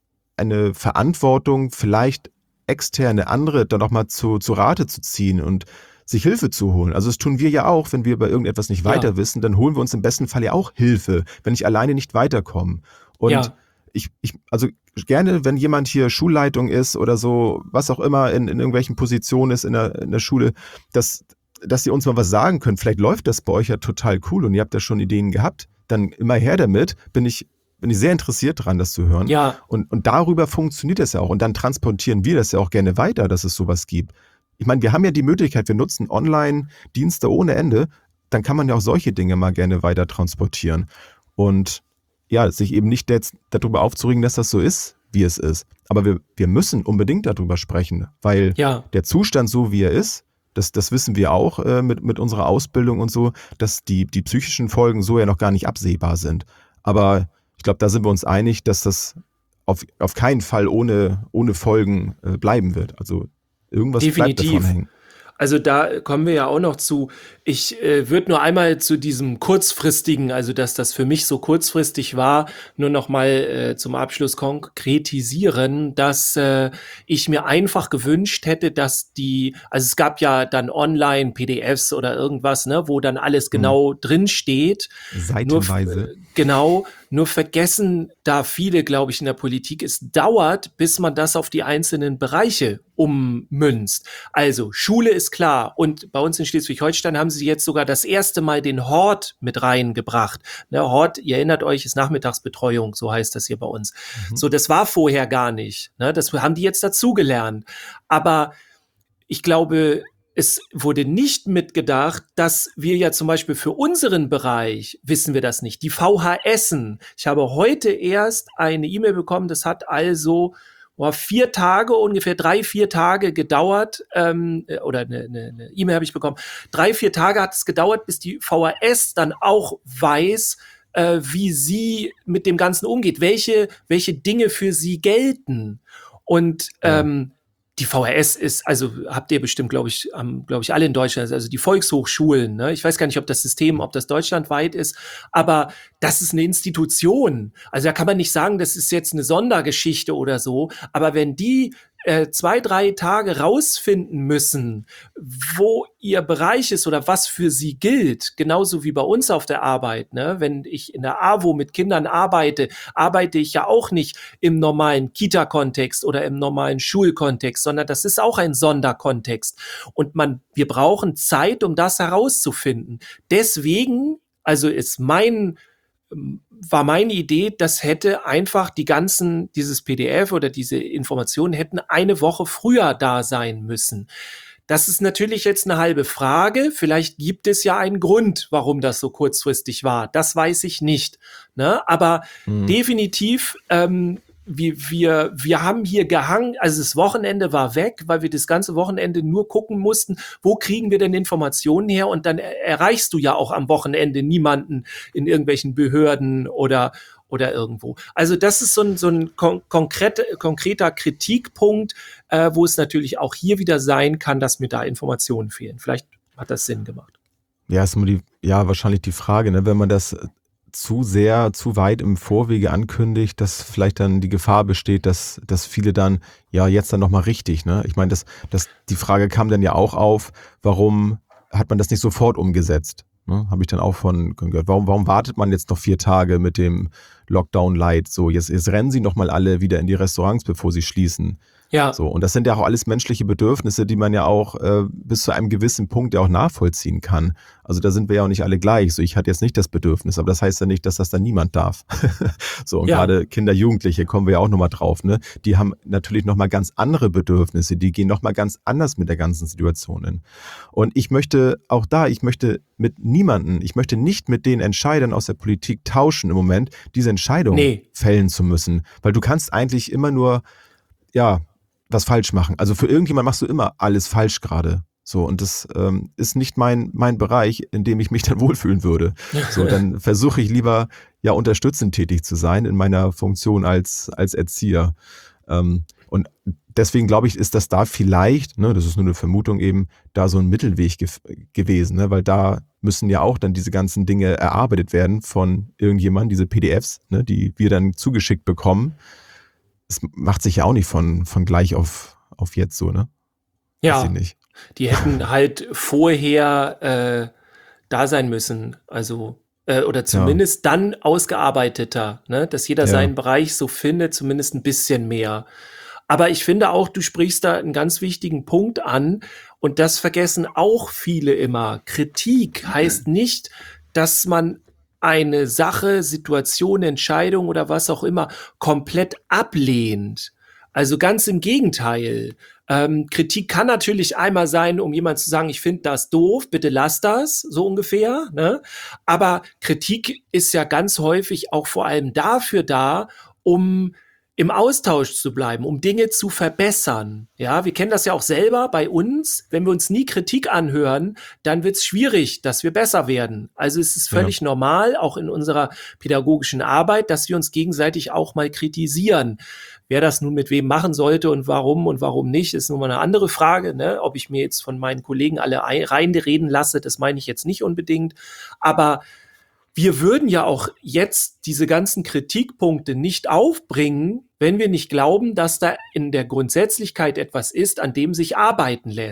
Verantwortung, vielleicht externe andere dann auch mal zu Rate zu ziehen und sich Hilfe zu holen. Also das tun wir ja auch, wenn wir bei irgendetwas nicht weiter wissen, dann holen wir uns im besten Fall ja auch Hilfe, wenn ich alleine nicht weiterkomme. Und ich also gerne, wenn jemand hier Schulleitung ist oder so, was auch immer in irgendwelchen Positionen ist in der Schule, dass ihr uns mal was sagen könnt. Vielleicht läuft das bei euch ja total cool und ihr habt da schon Ideen gehabt. Dann immer her damit, bin ich sehr interessiert dran, das zu hören. Ja. Und darüber funktioniert es ja auch. Und dann transportieren wir das ja auch gerne weiter, dass es sowas gibt. Ich meine, wir haben ja die Möglichkeit, wir nutzen Online-Dienste ohne Ende, dann kann man ja auch solche Dinge mal gerne weiter transportieren. Und ja, sich eben nicht jetzt darüber aufzuregen, dass das so ist, wie es ist. Aber wir müssen unbedingt darüber sprechen, weil der Zustand so, wie er ist, das wissen wir auch mit unserer Ausbildung und so, dass die psychischen Folgen so ja noch gar nicht absehbar sind. Aber ich glaube, da sind wir uns einig, dass das auf keinen Fall ohne Folgen bleiben wird. Also irgendwas bleibt davon hängen. Also da kommen wir ja auch noch zu. Ich würde nur einmal zu diesem kurzfristigen, also dass das für mich so kurzfristig war, nur noch mal zum Abschluss konkretisieren, dass ich mir einfach gewünscht hätte, dass also es gab ja dann online PDFs oder irgendwas, ne, wo dann alles genau drin steht. Seitenweise. Nur vergessen da viele, glaube ich, in der Politik, es dauert, bis man das auf die einzelnen Bereiche ummünzt. Also Schule ist klar und bei uns in Schleswig-Holstein haben sie sie jetzt sogar das erste Mal den Hort mit reingebracht. Ne, Hort, ihr erinnert euch, ist Nachmittagsbetreuung, so heißt das hier bei uns. So, das war vorher gar nicht. Ne, das haben die jetzt dazugelernt. Aber ich glaube, es wurde nicht mitgedacht, dass wir ja zum Beispiel für unseren Bereich, wissen wir das nicht, die VHSen. Ich habe heute erst eine E-Mail bekommen, das hat also 4 Tage, ungefähr 3-4 Tage gedauert, oder eine E-Mail habe ich bekommen. 3-4 Tage hat es gedauert, bis die VHS dann auch weiß, wie sie mit dem Ganzen umgeht, welche Dinge für sie gelten. Und die VHS ist, also habt ihr bestimmt, glaube ich, alle in Deutschland, also die Volkshochschulen, ne? Ich weiß gar nicht, ob das System, ob das deutschlandweit ist, aber das ist eine Institution. Also da kann man nicht sagen, das ist jetzt eine Sondergeschichte oder so, aber wenn die 2-3 Tage rausfinden müssen, wo ihr Bereich ist oder was für sie gilt, genauso wie bei uns auf der Arbeit, ne? Wenn ich in der AWO mit Kindern arbeite ich ja auch nicht im normalen Kita-Kontext oder im normalen Schulkontext, sondern das ist auch ein Sonderkontext. Und wir brauchen Zeit, um das herauszufinden. Deswegen, also war meine Idee, das hätte einfach dieses PDF oder diese Informationen hätten eine Woche früher da sein müssen. Das ist natürlich jetzt eine halbe Frage. Vielleicht gibt es ja einen Grund, warum das so kurzfristig war. Das weiß ich nicht. Ne? Aber definitiv, wir haben hier gehangen, also das Wochenende war weg, weil wir das ganze Wochenende nur gucken mussten, wo kriegen wir denn Informationen her, und dann erreichst du ja auch am Wochenende niemanden in irgendwelchen Behörden oder irgendwo. Also das ist so ein konkreter Kritikpunkt, wo es natürlich auch hier wieder sein kann, dass mir da Informationen fehlen. Vielleicht hat das Sinn gemacht. Ja, ist immer wahrscheinlich die Frage, ne? Wenn man das zu weit im Vorwege ankündigt, dass vielleicht dann die Gefahr besteht, dass viele dann, jetzt dann nochmal richtig, ne? Ich meine, die Frage kam dann ja auch auf, warum hat man das nicht sofort umgesetzt? Ne? Habe ich dann auch von gehört. Warum wartet man jetzt noch 4 Tage mit dem Lockdown Light? So, jetzt rennen sie nochmal alle wieder in die Restaurants, bevor sie schließen. Ja. So, und das sind ja auch alles menschliche Bedürfnisse, die man ja auch bis zu einem gewissen Punkt ja auch nachvollziehen kann. Also da sind wir ja auch nicht alle gleich. So, ich hatte jetzt nicht das Bedürfnis, aber das heißt ja nicht, dass das dann niemand darf. So, und gerade Kinder, Jugendliche, kommen wir ja auch nochmal drauf, ne? Die haben natürlich nochmal ganz andere Bedürfnisse, die gehen nochmal ganz anders mit der ganzen Situation hin. Und ich möchte nicht mit den Entscheidern aus der Politik tauschen im Moment, diese Entscheidung fällen zu müssen. Weil du kannst eigentlich immer nur, was falsch machen. Also für irgendjemand machst du immer alles falsch gerade. So, und das ist nicht mein Bereich, in dem ich mich dann wohlfühlen würde. So, dann versuche ich lieber unterstützend tätig zu sein in meiner Funktion als Erzieher. Und deswegen glaube ich, ist das da vielleicht, ne, das ist nur eine Vermutung eben, da so ein Mittelweg gewesen, ne, weil da müssen ja auch dann diese ganzen Dinge erarbeitet werden von irgendjemandem, diese PDFs, ne, die wir dann zugeschickt bekommen. Es macht sich ja auch nicht von gleich auf jetzt so, ne? Ja, nicht. Die hätten halt vorher da sein müssen, also oder zumindest dann ausgearbeiteter, ne? Dass jeder seinen Bereich so findet, zumindest ein bisschen mehr. Aber ich finde auch, du sprichst da einen ganz wichtigen Punkt an, und das vergessen auch viele immer. Kritik heißt nicht, dass man eine Sache, Situation, Entscheidung oder was auch immer komplett ablehnt. Also ganz im Gegenteil. Kritik kann natürlich einmal sein, um jemand zu sagen, ich finde das doof, bitte lass das, so ungefähr, ne? Aber Kritik ist ja ganz häufig auch vor allem dafür da, um im Austausch zu bleiben, um Dinge zu verbessern. Ja, wir kennen das ja auch selber bei uns. Wenn wir uns nie Kritik anhören, dann wird es schwierig, dass wir besser werden. Also es ist völlig normal, auch in unserer pädagogischen Arbeit, dass wir uns gegenseitig auch mal kritisieren. Wer das nun mit wem machen sollte und warum nicht, ist nun mal eine andere Frage, ne? Ob ich mir jetzt von meinen Kollegen alle reinreden lasse, das meine ich jetzt nicht unbedingt. Aber wir würden ja auch jetzt diese ganzen Kritikpunkte nicht aufbringen, wenn wir nicht glauben, dass da in der Grundsätzlichkeit etwas ist, an dem sich arbeiten lässt.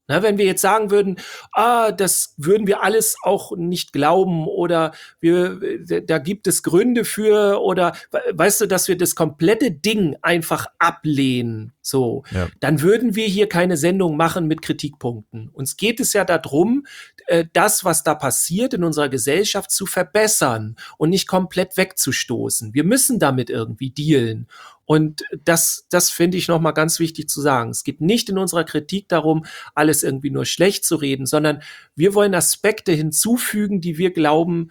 Na, wenn wir jetzt sagen würden, das würden wir alles auch nicht glauben oder da gibt es Gründe für oder weißt du, dass wir das komplette Ding einfach ablehnen, so, dann würden wir hier keine Sendung machen mit Kritikpunkten. Uns geht es ja darum, das, was da passiert in unserer Gesellschaft zu verbessern und nicht komplett wegzustoßen. Wir müssen damit irgendwie dealen. Und das finde ich nochmal ganz wichtig zu sagen. Es geht nicht in unserer Kritik darum, alles irgendwie nur schlecht zu reden, sondern wir wollen Aspekte hinzufügen, die wir glauben,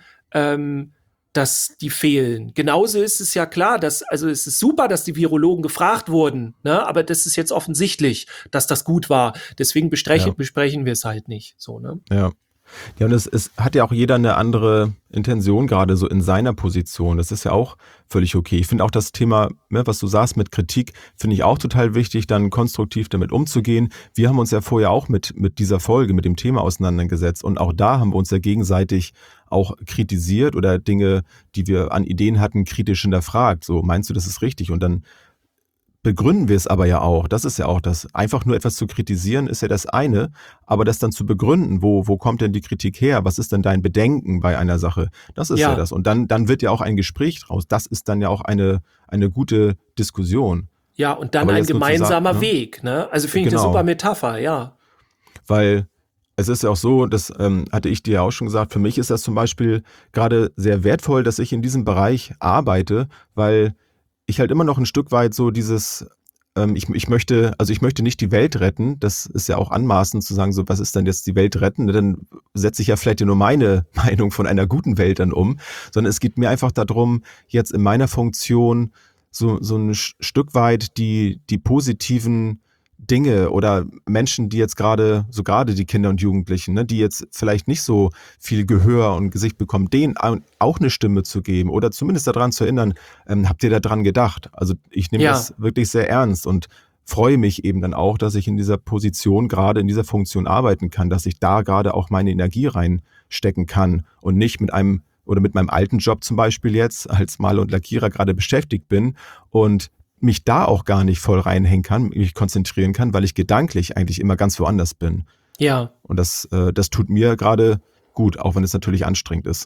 dass die fehlen. Genauso ist es ja klar, also es ist super, dass die Virologen gefragt wurden, ne? Aber das ist jetzt offensichtlich, dass das gut war. Deswegen besprechen wir es halt nicht. So, ne? Ja. Ja, und es hat ja auch jeder eine andere Intention, gerade so in seiner Position. Das ist ja auch völlig okay. Ich finde auch das Thema, was du sagst mit Kritik, finde ich auch total wichtig, dann konstruktiv damit umzugehen. Wir haben uns ja vorher auch mit dieser Folge, mit dem Thema auseinandergesetzt und auch da haben wir uns ja gegenseitig auch kritisiert oder Dinge, die wir an Ideen hatten, kritisch hinterfragt. So, meinst du, das ist richtig? Und dann begründen wir es aber ja auch. Das ist ja auch das. Einfach nur etwas zu kritisieren ist ja das eine, aber das dann zu begründen, wo kommt denn die Kritik her? Was ist denn dein Bedenken bei einer Sache? Das ist ja das. Und dann wird ja auch ein Gespräch draus. Das ist dann ja auch eine gute Diskussion. Ja, und dann ein gemeinsamer Weg. Ne? Also finde ich eine super Metapher, ja. Weil es ist ja auch so, das hatte ich dir ja auch schon gesagt, für mich ist das zum Beispiel gerade sehr wertvoll, dass ich in diesem Bereich arbeite, weil ich halt immer noch ein Stück weit so dieses, ich möchte nicht die Welt retten, das ist ja auch anmaßend zu sagen, so was ist denn jetzt die Welt retten, dann setze ich ja vielleicht nur meine Meinung von einer guten Welt dann um, sondern es geht mir einfach darum, jetzt in meiner Funktion so ein Stück weit die positiven Dinge oder Menschen, die jetzt gerade die Kinder und Jugendlichen, ne, die jetzt vielleicht nicht so viel Gehör und Gesicht bekommen, denen auch eine Stimme zu geben oder zumindest daran zu erinnern, habt ihr daran gedacht? Also ich nehme das wirklich sehr ernst und freue mich eben dann auch, dass ich in dieser Position, gerade in dieser Funktion arbeiten kann, dass ich da gerade auch meine Energie reinstecken kann und nicht mit meinem alten Job zum Beispiel jetzt als Maler und Lackierer gerade beschäftigt bin und mich da auch gar nicht voll reinhängen kann, mich konzentrieren kann, weil ich gedanklich eigentlich immer ganz woanders bin. Ja. Und das tut mir gerade gut, auch wenn es natürlich anstrengend ist.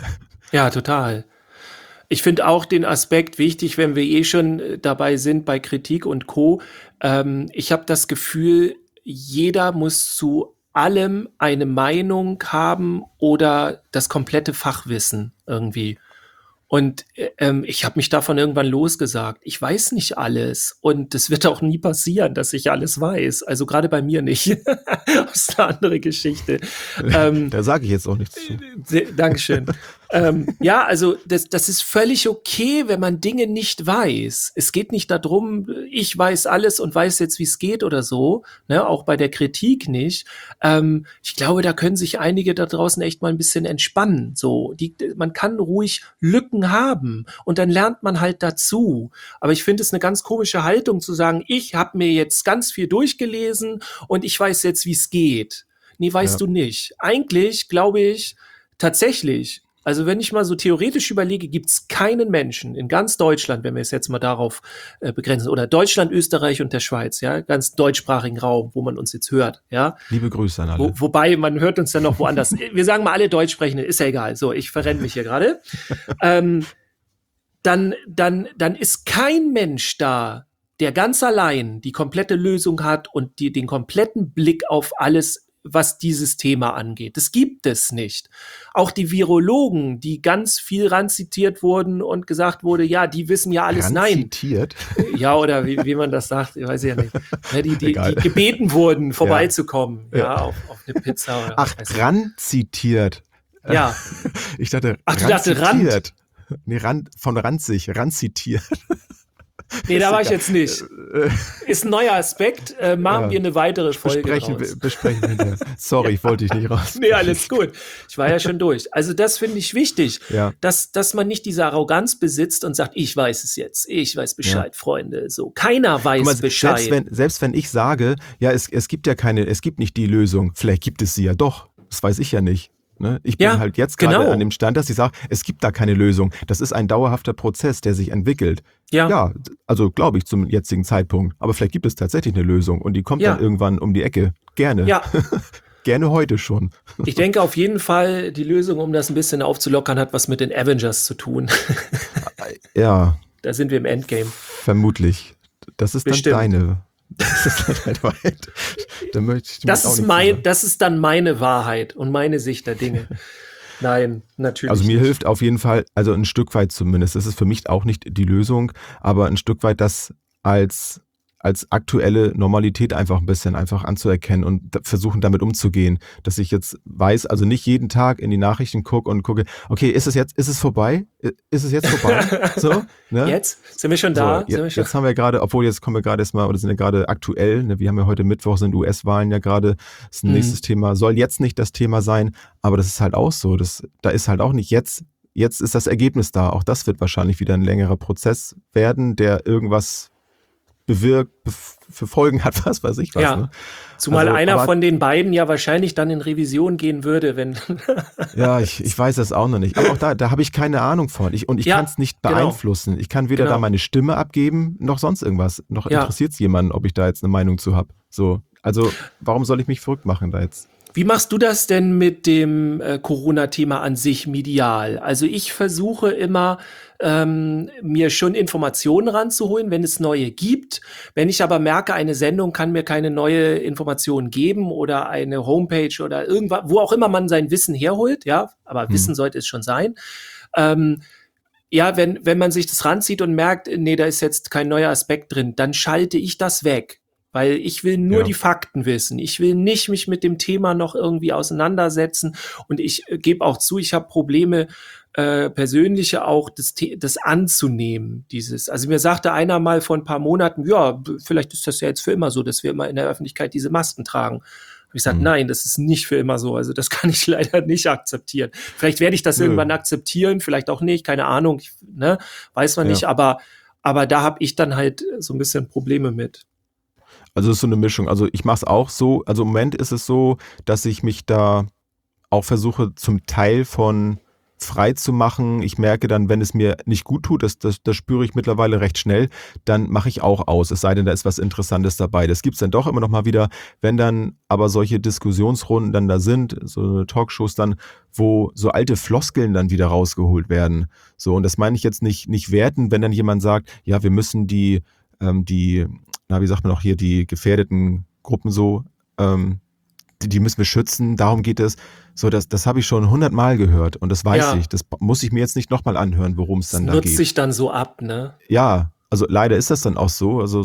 Ja, total. Ich finde auch den Aspekt wichtig, wenn wir schon dabei sind bei Kritik und Co. Ich habe das Gefühl, jeder muss zu allem eine Meinung haben oder das komplette Fachwissen irgendwie. Und ich habe mich davon irgendwann losgesagt. Ich weiß nicht alles und das wird auch nie passieren, dass ich alles weiß. Also gerade bei mir nicht. Das ist eine andere Geschichte. Da sage ich jetzt auch nichts zu. Dankeschön. Ja, also das ist völlig okay, wenn man Dinge nicht weiß. Es geht nicht darum, ich weiß alles und weiß jetzt, wie es geht oder so. Ne? Auch bei der Kritik nicht. Ich glaube, da können sich einige da draußen echt mal ein bisschen entspannen. So, man kann ruhig Lücken haben und dann lernt man halt dazu. Aber ich finde es eine ganz komische Haltung zu sagen, ich habe mir jetzt ganz viel durchgelesen und ich weiß jetzt, wie es geht. Nee, weißt du nicht. Eigentlich glaube ich tatsächlich, also wenn ich mal so theoretisch überlege, gibt es keinen Menschen in ganz Deutschland, wenn wir es jetzt mal darauf begrenzen, oder Deutschland, Österreich und der Schweiz, ja, ganz deutschsprachigen Raum, wo man uns jetzt hört, ja. Liebe Grüße an alle. Wobei, man hört uns dann noch woanders. Wir sagen mal alle Deutschsprechenden, ist ja egal. So, ich verrenne mich hier gerade. Dann ist kein Mensch da, der ganz allein die komplette Lösung hat und den kompletten Blick auf alles, was dieses Thema angeht. Das gibt es nicht. Auch die Virologen, die ganz viel ranzitiert wurden und gesagt wurde, ja, die wissen ja alles. Ranzitiert? Nein. Ja, oder wie man das sagt, ich weiß ja nicht. Ja, die gebeten wurden, vorbeizukommen, auf eine Pizza. Oder ranzitiert. Ja. Ich dachte, du dachtest Rand? Nee, von ranzig, ranzitiert. Nee, da war ich jetzt nicht. Ist ein neuer Aspekt. Machen wir eine weitere Folge besprechen wir. Sorry, ich wollte dich nicht raus. Nee, alles gut. Ich war ja schon durch. Also das finde ich wichtig, dass man nicht diese Arroganz besitzt und sagt, ich weiß es jetzt. Ich weiß Bescheid, Freunde. So, keiner weiß Bescheid. Selbst wenn ich sage, ja, es gibt nicht die Lösung. Vielleicht gibt es sie ja doch. Das weiß ich ja nicht. Ne? Ich bin halt jetzt gerade an dem Stand, dass ich sage, es gibt da keine Lösung. Das ist ein dauerhafter Prozess, der sich entwickelt. Ja, also glaube ich zum jetzigen Zeitpunkt. Aber vielleicht gibt es tatsächlich eine Lösung und die kommt dann irgendwann um die Ecke. Gerne. Ja. Gerne heute schon. Ich denke auf jeden Fall, die Lösung, um das ein bisschen aufzulockern, hat was mit den Avengers zu tun. Ja. Da sind wir im Endgame. Vermutlich. Das ist Bestimmt. dann deine. Das ist halt weit. Da möchte ich Das ist dann meine Wahrheit und meine Sicht der Dinge. Nein, natürlich. Also mir hilft auf jeden Fall, also ein Stück weit zumindest, das ist für mich auch nicht die Lösung, aber ein Stück weit das als aktuelle Normalität einfach ein bisschen einfach anzuerkennen und versuchen damit umzugehen, dass ich jetzt weiß, also nicht jeden Tag in die Nachrichten gucke und gucke, okay, ist es vorbei? Ist es jetzt vorbei? So, ne? Jetzt? Sind wir schon da? So, jetzt haben wir gerade, obwohl jetzt kommen wir gerade erstmal, oder sind ja gerade aktuell, ne, wir haben ja heute Mittwoch, sind US-Wahlen ja gerade, ist ein nächstes Thema, soll jetzt nicht das Thema sein, aber das ist halt auch so, da ist halt auch nicht jetzt ist das Ergebnis da, auch das wird wahrscheinlich wieder ein längerer Prozess werden, der irgendwas bewirkt, für Folgen hat, was weiß ich was. Ja, ne? Zumal einer von den beiden ja wahrscheinlich dann in Revision gehen würde, wenn... Ja, ich weiß das auch noch nicht. Aber auch da habe ich keine Ahnung von. Ich kann es nicht beeinflussen. Genau. Ich kann weder da meine Stimme abgeben, noch sonst irgendwas. Noch interessiert es jemanden, ob ich da jetzt eine Meinung zu habe. So, also warum soll ich mich verrückt machen da jetzt? Wie machst du das denn mit dem Corona-Thema an sich medial? Also ich versuche immer, mir schon Informationen ranzuholen, wenn es neue gibt. Wenn ich aber merke, eine Sendung kann mir keine neue Information geben oder eine Homepage oder irgendwas, wo auch immer man sein Wissen herholt, ja, aber Wissen sollte es schon sein. Ja, wenn man sich das ranzieht und merkt, nee, da ist jetzt kein neuer Aspekt drin, dann schalte ich das weg. Weil ich will nur die Fakten wissen. Ich will nicht mich mit dem Thema noch irgendwie auseinandersetzen. Und ich gebe auch zu, ich habe Probleme, persönliche auch, das anzunehmen. Also mir sagte einer mal vor ein paar Monaten, ja, vielleicht ist das ja jetzt für immer so, dass wir immer in der Öffentlichkeit diese Masken tragen. Habe ich gesagt, nein, das ist nicht für immer so. Also das kann ich leider nicht akzeptieren. Vielleicht werde ich das irgendwann akzeptieren, vielleicht auch nicht, keine Ahnung, weiß man nicht. Aber da habe ich dann halt so ein bisschen Probleme mit. Also es ist so eine Mischung. Also ich mache es auch so, also im Moment ist es so, dass ich mich da auch versuche, zum Teil von frei zu machen. Ich merke dann, wenn es mir nicht gut tut, das spüre ich mittlerweile recht schnell, dann mache ich auch aus. Es sei denn, da ist was Interessantes dabei. Das gibt's dann doch immer noch mal wieder, wenn dann aber solche Diskussionsrunden dann da sind, so Talkshows dann, wo so alte Floskeln dann wieder rausgeholt werden. So, und das meine ich jetzt nicht werten, wenn dann jemand sagt, ja, wir müssen wie sagt man auch hier, die gefährdeten Gruppen so, die müssen wir schützen, darum geht es. So, das habe ich schon 100-mal gehört und das weiß ich. Das muss ich mir jetzt nicht nochmal anhören, worum es dann da geht. Das nutzt sich dann so ab, ne? Ja, also leider ist das dann auch so. Also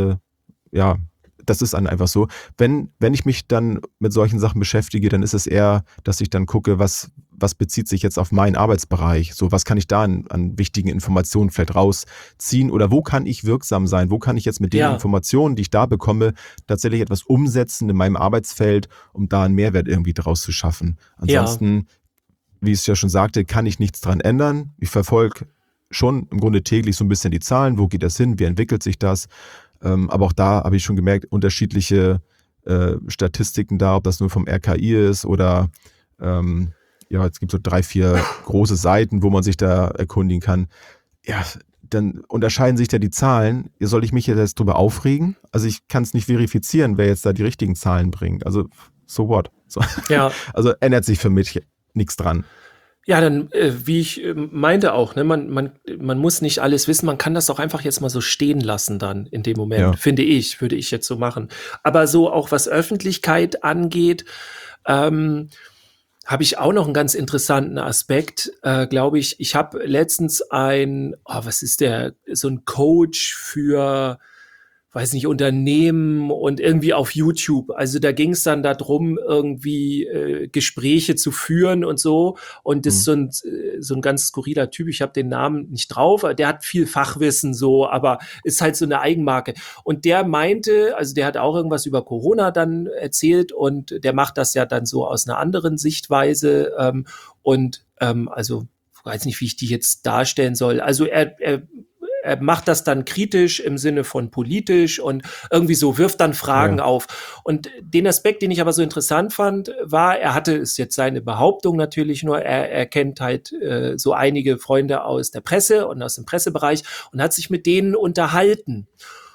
das ist dann einfach so. Wenn ich mich dann mit solchen Sachen beschäftige, dann ist es eher, dass ich dann gucke, was bezieht sich jetzt auf meinen Arbeitsbereich? So, was kann ich da an wichtigen Informationen vielleicht rausziehen? Oder wo kann ich wirksam sein? Wo kann ich jetzt mit den Informationen, die ich da bekomme, tatsächlich etwas umsetzen in meinem Arbeitsfeld, um da einen Mehrwert irgendwie draus zu schaffen? Ansonsten, wie ich es ja schon sagte, kann ich nichts dran ändern. Ich verfolge schon im Grunde täglich so ein bisschen die Zahlen. Wo geht das hin? Wie entwickelt sich das? Aber auch da habe ich schon gemerkt, unterschiedliche Statistiken da, ob das nur vom RKI ist oder es gibt so 3, 4 große Seiten, wo man sich da erkundigen kann. Ja, dann unterscheiden sich da die Zahlen. Soll ich mich jetzt drüber aufregen? Also ich kann es nicht verifizieren, wer jetzt da die richtigen Zahlen bringt. Also so what? So. Ja. Also ändert sich für mich nichts dran. Ja, dann, wie ich meinte auch, ne, man muss nicht alles wissen, man kann das auch einfach jetzt mal so stehen lassen dann in dem Moment, würde ich jetzt so machen. Aber so auch was Öffentlichkeit angeht, habe ich auch noch einen ganz interessanten Aspekt, glaube ich. Ich habe letztens so ein Coach für, weiß nicht, Unternehmen und irgendwie auf YouTube. Also da ging es dann darum, irgendwie Gespräche zu führen und so. Und das ist so ein ganz skurriler Typ. Ich habe den Namen nicht drauf. Der hat viel Fachwissen so, aber ist halt so eine Eigenmarke. Und der meinte, also der hat auch irgendwas über Corona dann erzählt und der macht das ja dann so aus einer anderen Sichtweise. Also weiß nicht, wie ich die jetzt darstellen soll. Also er macht das dann kritisch im Sinne von politisch und irgendwie so wirft dann Fragen auf. Und den Aspekt, den ich aber so interessant fand, war, ist jetzt seine Behauptung natürlich nur, er kennt halt so einige Freunde aus der Presse und aus dem Pressebereich und hat sich mit denen unterhalten.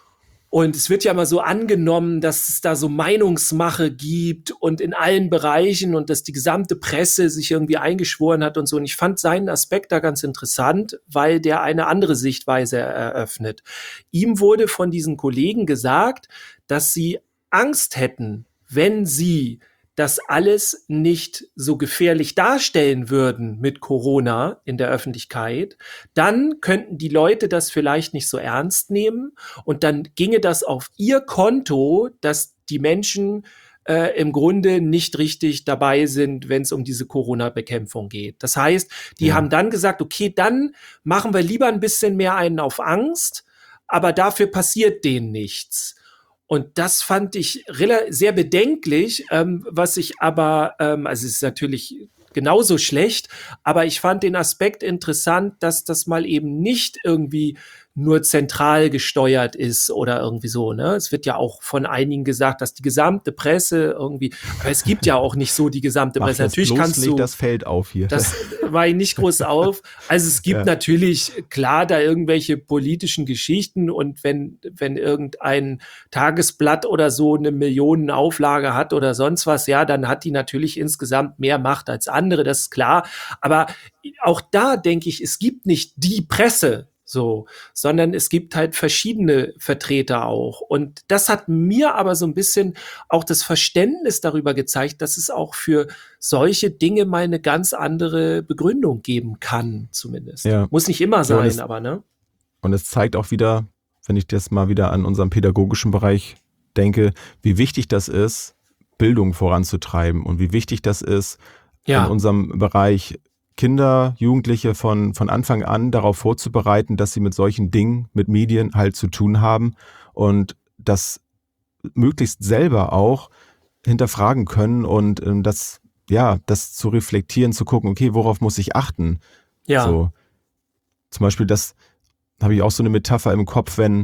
Und es wird ja immer so angenommen, dass es da so Meinungsmache gibt und in allen Bereichen und dass die gesamte Presse sich irgendwie eingeschworen hat und so. Und ich fand seinen Aspekt da ganz interessant, weil der eine andere Sichtweise eröffnet. Ihm wurde von diesen Kollegen gesagt, dass sie Angst hätten, wenn sie das alles nicht so gefährlich darstellen würden mit Corona in der Öffentlichkeit, dann könnten die Leute das vielleicht nicht so ernst nehmen und dann ginge das auf ihr Konto, dass die Menschen im Grunde nicht richtig dabei sind, wenn es um diese Corona-Bekämpfung geht. Das heißt, die haben dann gesagt, okay, dann machen wir lieber ein bisschen mehr einen auf Angst, aber dafür passiert denen nichts. Und das fand ich sehr bedenklich, was ich aber, also es ist natürlich genauso schlecht, aber ich fand den Aspekt interessant, dass das mal eben nicht irgendwie nur zentral gesteuert ist oder irgendwie so, ne? Es wird ja auch von einigen gesagt, dass die gesamte Presse irgendwie, aber es gibt ja auch nicht so die gesamte Presse. Natürlich kannst du das Feld auf hier. Das war ich nicht groß auf. Also es gibt natürlich klar da irgendwelche politischen Geschichten und wenn irgendein Tagesblatt oder so eine Millionenauflage hat oder sonst was, ja, dann hat die natürlich insgesamt mehr Macht als andere, das ist klar. Aber auch da denke ich, es gibt nicht die Presse, so, sondern es gibt halt verschiedene Vertreter auch. Und das hat mir aber so ein bisschen auch das Verständnis darüber gezeigt, dass es auch für solche Dinge mal eine ganz andere Begründung geben kann, zumindest. Ja. Muss nicht immer sein, Ja, aber ne? Und es zeigt auch wieder, wenn ich das mal wieder an unserem pädagogischen Bereich denke, wie wichtig das ist, Bildung voranzutreiben und wie wichtig das ist, in unserem Bereich Kinder, Jugendliche von Anfang an darauf vorzubereiten, dass sie mit solchen Dingen, mit Medien halt zu tun haben und das möglichst selber auch hinterfragen können und das zu reflektieren, zu gucken, okay, worauf muss ich achten? Ja. So, zum Beispiel, das habe ich auch so eine Metapher im Kopf, wenn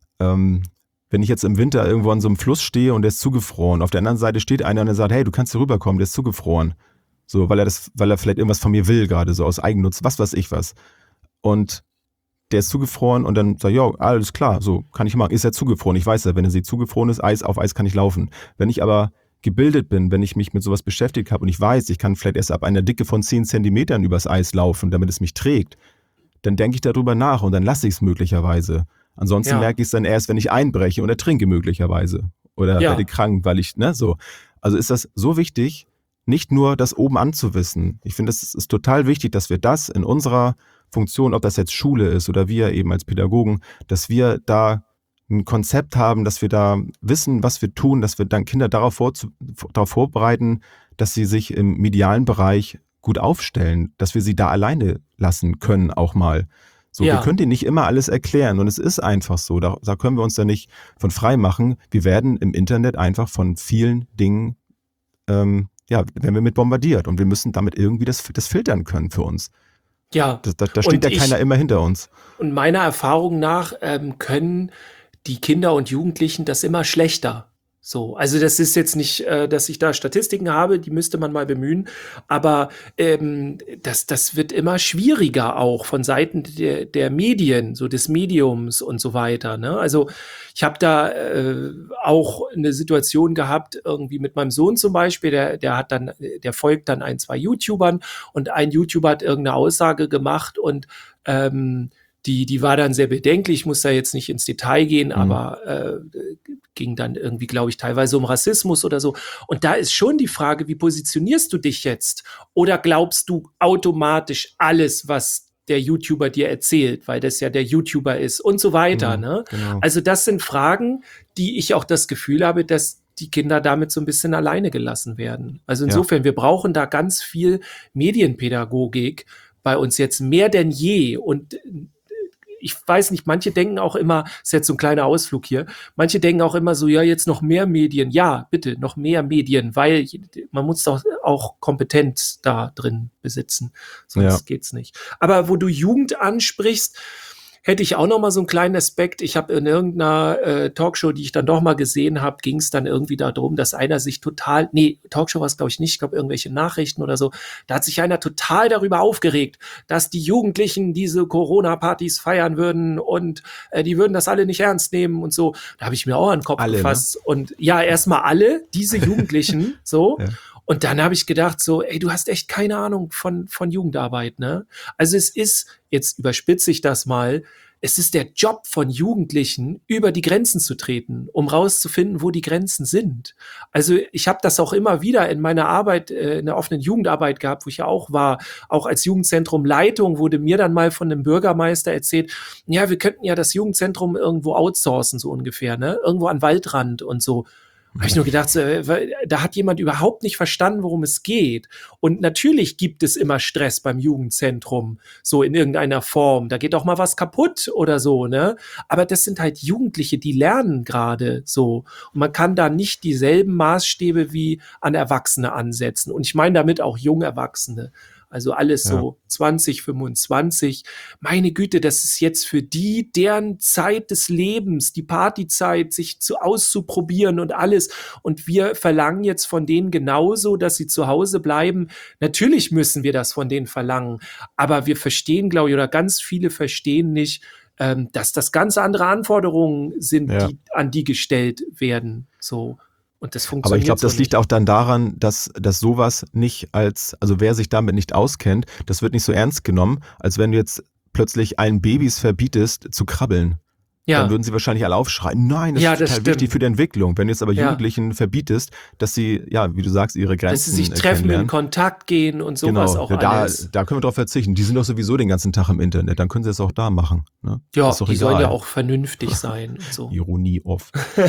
ich jetzt im Winter irgendwo an so einem Fluss stehe und der ist zugefroren. Auf der anderen Seite steht einer und der sagt, hey, du kannst hier rüberkommen, der ist zugefroren. So, weil er vielleicht irgendwas von mir will, gerade so aus Eigennutz, was weiß ich was. Und der ist zugefroren und dann sagt, ja, alles klar, so kann ich machen. Ist er zugefroren? Ich weiß ja, wenn er zugefroren ist, auf Eis kann ich laufen. Wenn ich aber gebildet bin, wenn ich mich mit sowas beschäftigt habe und ich weiß, ich kann vielleicht erst ab einer Dicke von 10 Zentimetern übers Eis laufen, damit es mich trägt, dann denke ich darüber nach und dann lasse ich es möglicherweise. Ansonsten merke ich es dann erst, wenn ich einbreche und ertrinke möglicherweise. Oder werde krank, weil ich, so. Also ist das so wichtig, nicht nur das oben anzuwissen. Ich finde, es ist total wichtig, dass wir das in unserer Funktion, ob das jetzt Schule ist oder wir eben als Pädagogen, dass wir da ein Konzept haben, dass wir da wissen, was wir tun, dass wir dann Kinder darauf vorbereiten, dass sie sich im medialen Bereich gut aufstellen, dass wir sie da alleine lassen können auch mal. So, wir können denen nicht immer alles erklären und es ist einfach so, da können wir uns da nicht von frei machen. Wir werden im Internet einfach von vielen Dingen werden wir mit bombardiert und wir müssen damit irgendwie das filtern können für uns. Ja. Da steht ja keiner immer hinter uns. Und meiner Erfahrung nach können die Kinder und Jugendlichen das immer schlechter. So, also das ist jetzt nicht, dass ich da Statistiken habe, die müsste man mal bemühen, aber das wird immer schwieriger auch von Seiten der Medien, so des Mediums und so weiter. Ne? Also ich habe da auch eine Situation gehabt, irgendwie mit meinem Sohn zum Beispiel, der folgt dann 1, 2 YouTubern und ein YouTuber hat irgendeine Aussage gemacht und die war dann sehr bedenklich, ich muss da jetzt nicht ins Detail gehen, aber ging dann irgendwie, glaube ich, teilweise um Rassismus oder so. Und da ist schon die Frage, wie positionierst du dich jetzt? Oder glaubst du automatisch alles, was der YouTuber dir erzählt, weil das ja der YouTuber ist und so weiter. Ne? Genau. Also das sind Fragen, die ich auch das Gefühl habe, dass die Kinder damit so ein bisschen alleine gelassen werden. Also insofern, wir brauchen da ganz viel Medienpädagogik bei uns jetzt mehr denn je. Und ich weiß nicht, manche denken auch immer, ist jetzt so ein kleiner Ausflug hier, manche denken auch immer so, ja, jetzt noch mehr Medien. Ja, bitte, noch mehr Medien, weil man muss doch auch Kompetenz da drin besitzen. Sonst geht's nicht. Aber wo du Jugend ansprichst, hätte ich auch noch mal so einen kleinen Aspekt. Ich habe in irgendeiner Talkshow, die ich dann doch mal gesehen habe, ging es dann irgendwie darum, dass einer sich total, nee, Talkshow war es glaube ich nicht, ich glaube irgendwelche Nachrichten oder so, da hat sich einer total darüber aufgeregt, dass die Jugendlichen diese Corona-Partys feiern würden und die würden das alle nicht ernst nehmen und so. Da habe ich mir auch an den Kopf gefasst. Ne? Und ja, erstmal alle, diese Jugendlichen, so. Ja. Und dann habe ich gedacht so, ey, du hast echt keine Ahnung von Jugendarbeit, ne? Also es ist, jetzt überspitze ich das mal, es ist der Job von Jugendlichen, über die Grenzen zu treten, um rauszufinden, wo die Grenzen sind. Also ich habe das auch immer wieder in meiner Arbeit, in der offenen Jugendarbeit gehabt, wo ich ja auch war, auch als Jugendzentrum Leitung wurde mir dann mal von einem Bürgermeister erzählt, ja, wir könnten ja das Jugendzentrum irgendwo outsourcen, so ungefähr, ne? Irgendwo an Waldrand und so. Habe ich nur gedacht, da hat jemand überhaupt nicht verstanden, worum es geht. Und natürlich gibt es immer Stress beim Jugendzentrum, so in irgendeiner Form. Da geht auch mal was kaputt oder so, ne? Aber das sind halt Jugendliche, die lernen gerade so. Und man kann da nicht dieselben Maßstäbe wie an Erwachsene ansetzen. Und ich meine damit auch junge Erwachsene. Also alles so 20, 25. Meine Güte, das ist jetzt für die deren Zeit des Lebens, die Partyzeit, sich auszuprobieren und alles. Und wir verlangen jetzt von denen genauso, dass sie zu Hause bleiben. Natürlich müssen wir das von denen verlangen. Aber wir verstehen, glaube ich, oder ganz viele verstehen nicht, dass das ganz andere Anforderungen sind, die an die gestellt werden. So. Und das funktioniert. Aber ich glaube, das liegt auch dann daran, dass sowas nicht also wer sich damit nicht auskennt, das wird nicht so ernst genommen, als wenn du jetzt plötzlich allen Babys verbietest zu krabbeln. Ja. Dann würden sie wahrscheinlich alle aufschreien, nein, das ist total wichtig für die Entwicklung. Wenn du jetzt aber Jugendlichen verbietest, dass sie, wie du sagst, ihre Grenzen dass sie sich treffen, in Kontakt gehen und sowas auch alles. Da können wir drauf verzichten. Die sind doch sowieso den ganzen Tag im Internet, dann können sie es auch da machen. Ne? Ja, die sollen ja auch vernünftig sein. Und so. Ironie off.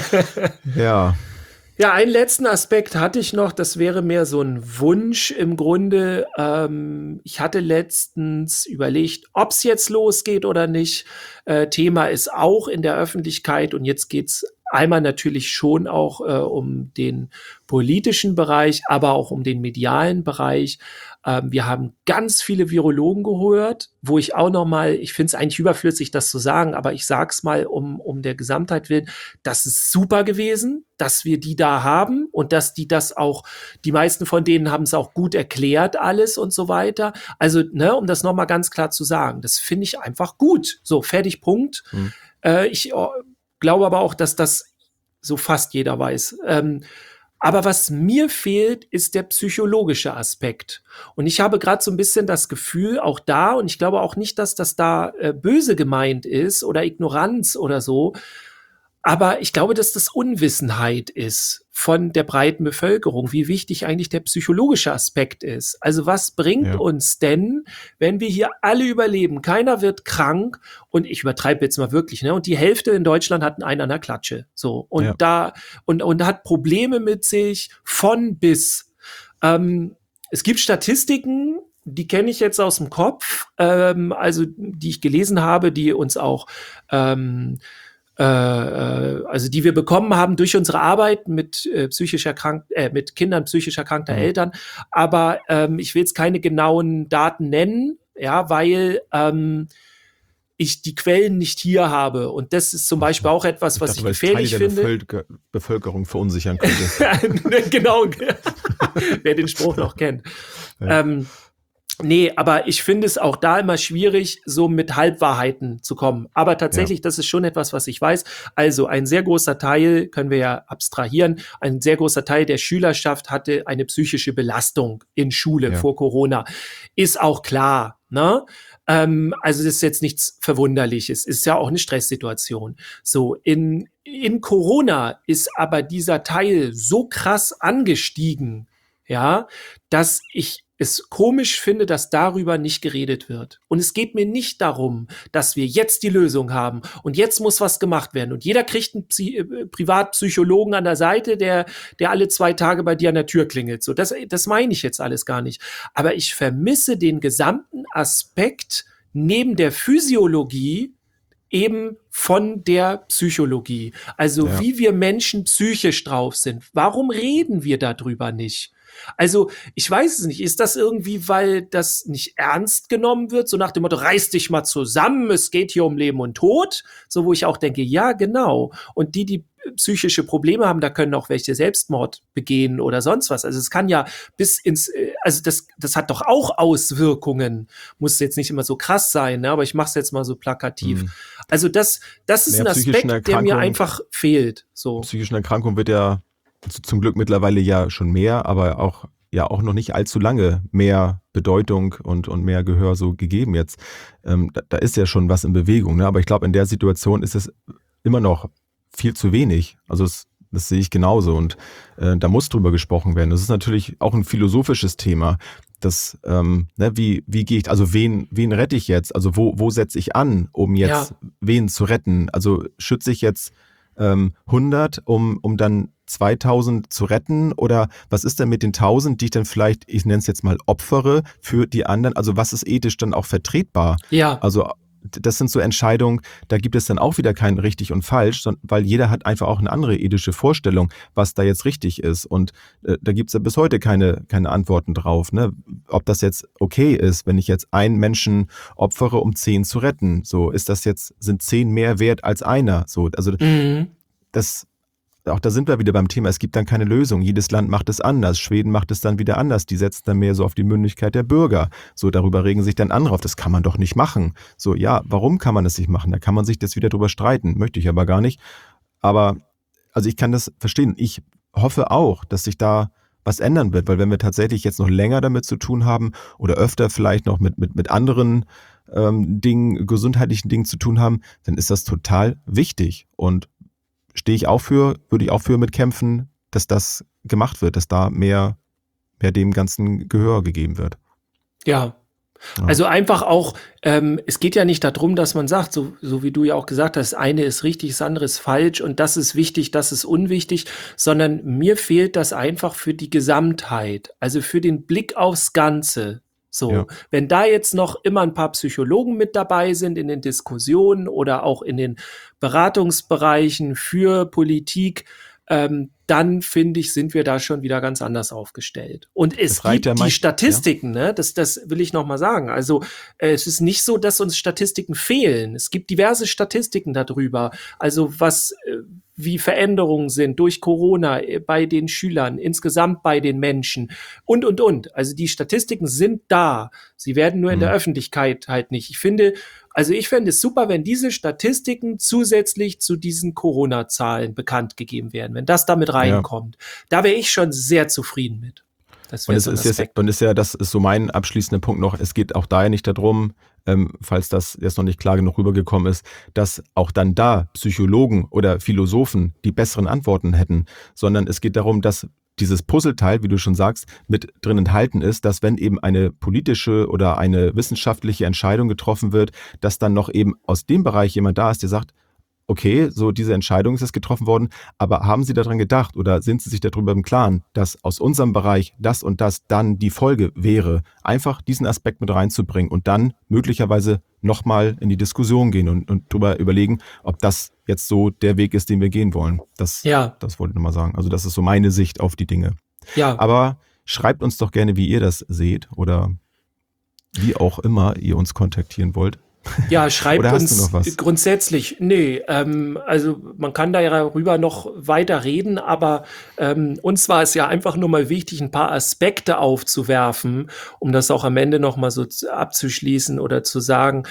Ja. Ja, einen letzten Aspekt hatte ich noch, das wäre mehr so ein Wunsch im Grunde. Ich hatte letztens überlegt, ob es jetzt losgeht oder nicht. Thema ist auch in der Öffentlichkeit und jetzt geht's einmal natürlich schon auch um den politischen Bereich, aber auch um den medialen Bereich. Wir haben ganz viele Virologen gehört, wo ich auch noch mal, ich finde es eigentlich überflüssig, das zu sagen, aber ich sag's mal um der Gesamtheit willen, das ist super gewesen, dass wir die da haben und dass die das auch, die meisten von denen haben es auch gut erklärt alles und so weiter. Also, ne, um das noch mal ganz klar zu sagen, das finde ich einfach gut. So, fertig, Punkt. Ich glaube aber auch, dass das so fast jeder weiß. Aber was mir fehlt, ist der psychologische Aspekt. Und ich habe gerade so ein bisschen das Gefühl, auch da, und ich glaube auch nicht, dass das da böse gemeint ist oder Ignoranz oder so, aber ich glaube, dass das Unwissenheit ist von der breiten Bevölkerung, wie wichtig eigentlich der psychologische Aspekt ist. Also was bringt uns denn, wenn wir hier alle überleben, keiner wird krank und ich übertreibe jetzt mal wirklich, ne? Und die Hälfte in Deutschland hat einen an der Klatsche, so und und hat Probleme mit sich von bis. Es gibt Statistiken, die kenne ich jetzt aus dem Kopf, also die ich gelesen habe, die uns auch also die wir bekommen haben durch unsere Arbeit mit mit Kindern psychisch erkrankter Eltern, aber ich will jetzt keine genauen Daten nennen, weil ich die Quellen nicht hier habe und das ist zum Beispiel auch etwas, was ich gefährlich finde. Bevölkerung verunsichern könnte. Genau, wer den Spruch noch kennt. Ja. Nee, aber ich finde es auch da immer schwierig, so mit Halbwahrheiten zu kommen. Aber tatsächlich, das ist schon etwas, was ich weiß. Also ein sehr großer Teil, können wir ja abstrahieren, ein sehr großer Teil der Schülerschaft hatte eine psychische Belastung in Schule vor Corona. Ist auch klar, ne? Also das ist jetzt nichts Verwunderliches, ist ja auch eine Stresssituation. So, in Corona ist aber dieser Teil so krass angestiegen, dass ich es komisch finde, dass darüber nicht geredet wird. Und es geht mir nicht darum, dass wir jetzt die Lösung haben und jetzt muss was gemacht werden. Und jeder kriegt einen Privatpsychologen an der Seite, der alle 2 Tage bei dir an der Tür klingelt. So, das meine ich jetzt alles gar nicht. Aber ich vermisse den gesamten Aspekt neben der Physiologie eben von der Psychologie. Also wie wir Menschen psychisch drauf sind. Warum reden wir darüber nicht? Also, ich weiß es nicht. Ist das irgendwie, weil das nicht ernst genommen wird? So nach dem Motto, reiß dich mal zusammen, es geht hier um Leben und Tod. So, wo ich auch denke, ja, genau. Und die psychische Probleme haben, da können auch welche Selbstmord begehen oder sonst was. Also es kann ja bis ins, also das hat doch auch Auswirkungen. Muss jetzt nicht immer so krass sein, ne? Aber ich mache es jetzt mal so plakativ. Also das ist ein Aspekt, der mir einfach fehlt. So. Psychischen Erkrankung wird ja zum Glück mittlerweile ja schon mehr, aber auch noch nicht allzu lange mehr Bedeutung und mehr Gehör so gegeben jetzt. Da ist ja schon was in Bewegung, ne? Aber ich glaube, in der Situation ist es immer noch viel zu wenig. Also das sehe ich genauso und da muss drüber gesprochen werden. Das ist natürlich auch ein philosophisches Thema. Das, wie gehe ich, also wen rette ich jetzt? Also wo setze ich an, um jetzt wen zu retten? Also schütze ich jetzt 100, um dann 2000 zu retten? Oder was ist denn mit den 1000, die ich dann vielleicht, ich nenne es jetzt mal, opfere für die anderen? Also was ist ethisch dann auch vertretbar? Ja. Also das sind so Entscheidungen, da gibt es dann auch wieder kein richtig und falsch, weil jeder hat einfach auch eine andere ethische Vorstellung, was da jetzt richtig ist. Und da gibt es ja bis heute keine Antworten drauf, ne? Ob das jetzt okay ist, wenn ich jetzt einen Menschen opfere, um 10 zu retten. So, sind 10 mehr wert als einer? So, also auch da sind wir wieder beim Thema, es gibt dann keine Lösung. Jedes Land macht es anders. Schweden macht es dann wieder anders. Die setzen dann mehr so auf die Mündigkeit der Bürger. So, darüber regen sich dann andere auf. Das kann man doch nicht machen. So, ja, warum kann man das nicht machen? Da kann man sich das wieder drüber streiten. Möchte ich aber gar nicht. Aber, also ich kann das verstehen. Ich hoffe auch, dass sich da was ändern wird, weil wenn wir tatsächlich jetzt noch länger damit zu tun haben oder öfter vielleicht noch mit anderen Dingen, gesundheitlichen Dingen zu tun haben, dann ist das total wichtig. Und würde ich auch für mitkämpfen, dass das gemacht wird, dass da mehr dem ganzen Gehör gegeben wird. Ja. Also einfach auch, es geht ja nicht darum, dass man sagt, so wie du ja auch gesagt hast, das eine ist richtig, das andere ist falsch und das ist wichtig, das ist unwichtig, sondern mir fehlt das einfach für die Gesamtheit, also für den Blick aufs Ganze. So, wenn da jetzt noch immer ein paar Psychologen mit dabei sind in den Diskussionen oder auch in den Beratungsbereichen für Politik, dann finde ich, sind wir da schon wieder ganz anders aufgestellt. Und es gibt die Statistiken, ne? Das will ich noch mal sagen. Also es ist nicht so, dass uns Statistiken fehlen. Es gibt diverse Statistiken darüber. Also wie Veränderungen sind durch Corona bei den Schülern, insgesamt bei den Menschen und. Also die Statistiken sind da. Sie werden nur in der Öffentlichkeit halt nicht. Ich fände es super, wenn diese Statistiken zusätzlich zu diesen Corona-Zahlen bekannt gegeben werden, wenn das damit reinkommt. Da wäre ich schon sehr zufrieden mit. Das ist so mein abschließender Punkt noch. Es geht auch daher nicht darum, falls das jetzt noch nicht klar genug rübergekommen ist, dass auch dann da Psychologen oder Philosophen die besseren Antworten hätten, sondern es geht darum, dass dieses Puzzleteil, wie du schon sagst, mit drin enthalten ist, dass wenn eben eine politische oder eine wissenschaftliche Entscheidung getroffen wird, dass dann noch eben aus dem Bereich jemand da ist, der sagt, okay, so diese Entscheidung ist jetzt getroffen worden, aber haben Sie daran gedacht oder sind Sie sich darüber im Klaren, dass aus unserem Bereich das und das dann die Folge wäre, einfach diesen Aspekt mit reinzubringen und dann möglicherweise nochmal in die Diskussion gehen und drüber überlegen, ob das jetzt so der Weg ist, den wir gehen wollen. Das wollte ich nochmal sagen. Also das ist so meine Sicht auf die Dinge. Ja. Aber schreibt uns doch gerne, wie ihr das seht oder wie auch immer ihr uns kontaktieren wollt. Ja, schreibt uns grundsätzlich. Also man kann darüber noch weiter reden, aber uns war es ja einfach nur mal wichtig, ein paar Aspekte aufzuwerfen, um das auch am Ende noch mal so abzuschließen oder zu sagen,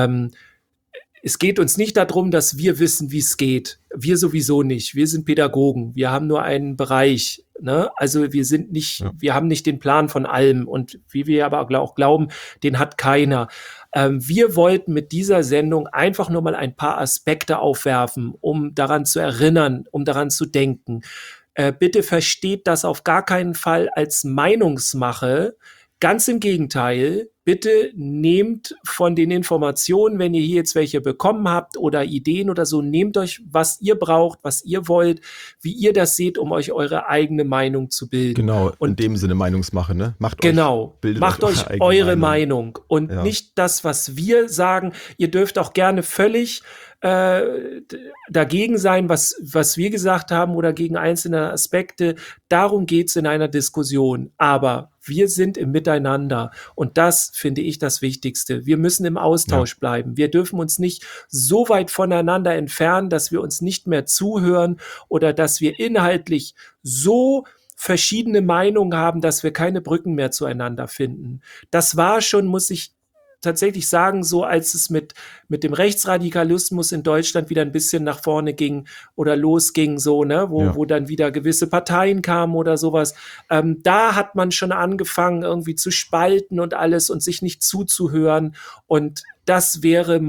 es geht uns nicht darum, dass wir wissen, wie es geht. Wir sowieso nicht. Wir sind Pädagogen. Wir haben nur einen Bereich. Ne? Also wir haben nicht den Plan von allem. Und wie wir aber auch glauben, den hat keiner. Wir wollten mit dieser Sendung einfach nur mal ein paar Aspekte aufwerfen, um daran zu erinnern, um daran zu denken. Bitte versteht das auf gar keinen Fall als Meinungsmache. Ganz im Gegenteil. bitte nehmt von den Informationen, wenn ihr hier jetzt welche bekommen habt oder Ideen oder so, nehmt euch, was ihr braucht, was ihr wollt, wie ihr das seht, um euch eure eigene Meinung zu bilden. Genau, und in dem Sinne Meinungsmache, ne? Macht euch eure Meinung und nicht das, was wir sagen. Ihr dürft auch gerne völlig dagegen sein, was wir gesagt haben oder gegen einzelne Aspekte. Darum geht's in einer Diskussion. Aber wir sind im Miteinander und das finde ich das Wichtigste. Wir müssen im Austausch bleiben. Wir dürfen uns nicht so weit voneinander entfernen, dass wir uns nicht mehr zuhören oder dass wir inhaltlich so verschiedene Meinungen haben, dass wir keine Brücken mehr zueinander finden. Das war schon, muss ich tatsächlich sagen, so als es mit dem Rechtsradikalismus in Deutschland wieder ein bisschen nach vorne ging oder losging, so, ne, wo dann wieder gewisse Parteien kamen oder sowas, da hat man schon angefangen, irgendwie zu spalten und alles und sich nicht zuzuhören. Und das wäre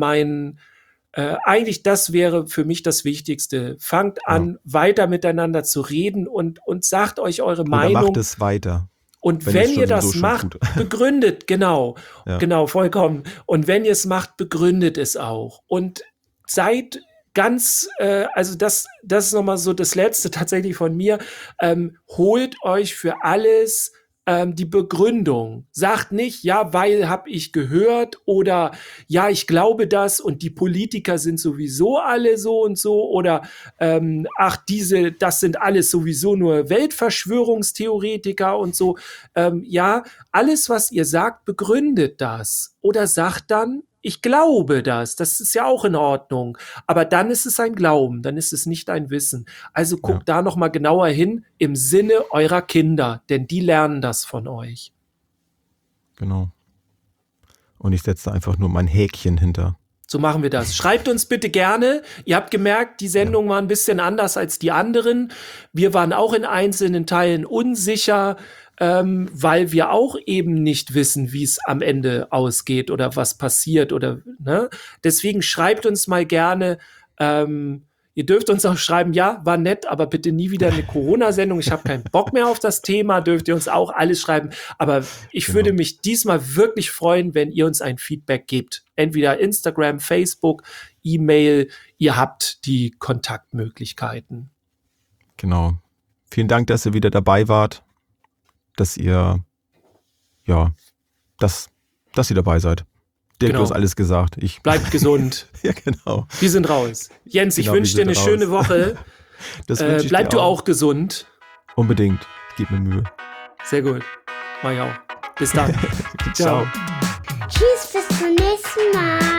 das wäre für mich das Wichtigste. Fangt an, weiter miteinander zu reden und sagt euch eure Meinung. Macht es weiter. Und wenn ihr das macht, begründet, genau, vollkommen. Und wenn ihr es macht, begründet es auch. Und seid ganz, also das ist nochmal so das Letzte tatsächlich von mir, holt euch für alles die Begründung. Sagt nicht, ja, weil hab ich gehört oder ja, ich glaube das und die Politiker sind sowieso alle so und so oder das sind alles sowieso nur Weltverschwörungstheoretiker und so. Ja, alles, was ihr sagt, begründet das. Oder sagt dann, ich glaube das. Das ist ja auch in Ordnung. Aber dann ist es ein Glauben, dann ist es nicht ein Wissen. Also guckt da noch mal genauer hin im Sinne eurer Kinder, denn die lernen das von euch. Genau. Und ich setze da einfach nur mein Häkchen hinter. So machen wir das. Schreibt uns bitte gerne. Ihr habt gemerkt, die Sendung war ein bisschen anders als die anderen. Wir waren auch in einzelnen Teilen unsicher, weil wir auch eben nicht wissen, wie es am Ende ausgeht oder was passiert oder, ne? Deswegen schreibt uns mal gerne, ihr dürft uns auch schreiben, ja, war nett, aber bitte nie wieder eine Corona-Sendung. Ich habe keinen Bock mehr auf das Thema, dürft ihr uns auch alles schreiben. Aber ich würde mich diesmal wirklich freuen, wenn ihr uns ein Feedback gebt. Entweder Instagram, Facebook, E-Mail, ihr habt die Kontaktmöglichkeiten. Genau. Vielen Dank, dass ihr wieder dabei wart. Dass ihr dabei seid. Dirk, du hast alles gesagt. Bleibt gesund. Ja, genau. Wir sind raus. Jens, ich wünsche dir eine schöne Woche. Das wünsche ich bleib dir du auch gesund. Unbedingt. Gib mir Mühe. Sehr gut. Mach ich auch. Bis dann. Ciao. Tschüss, bis zum nächsten Mal.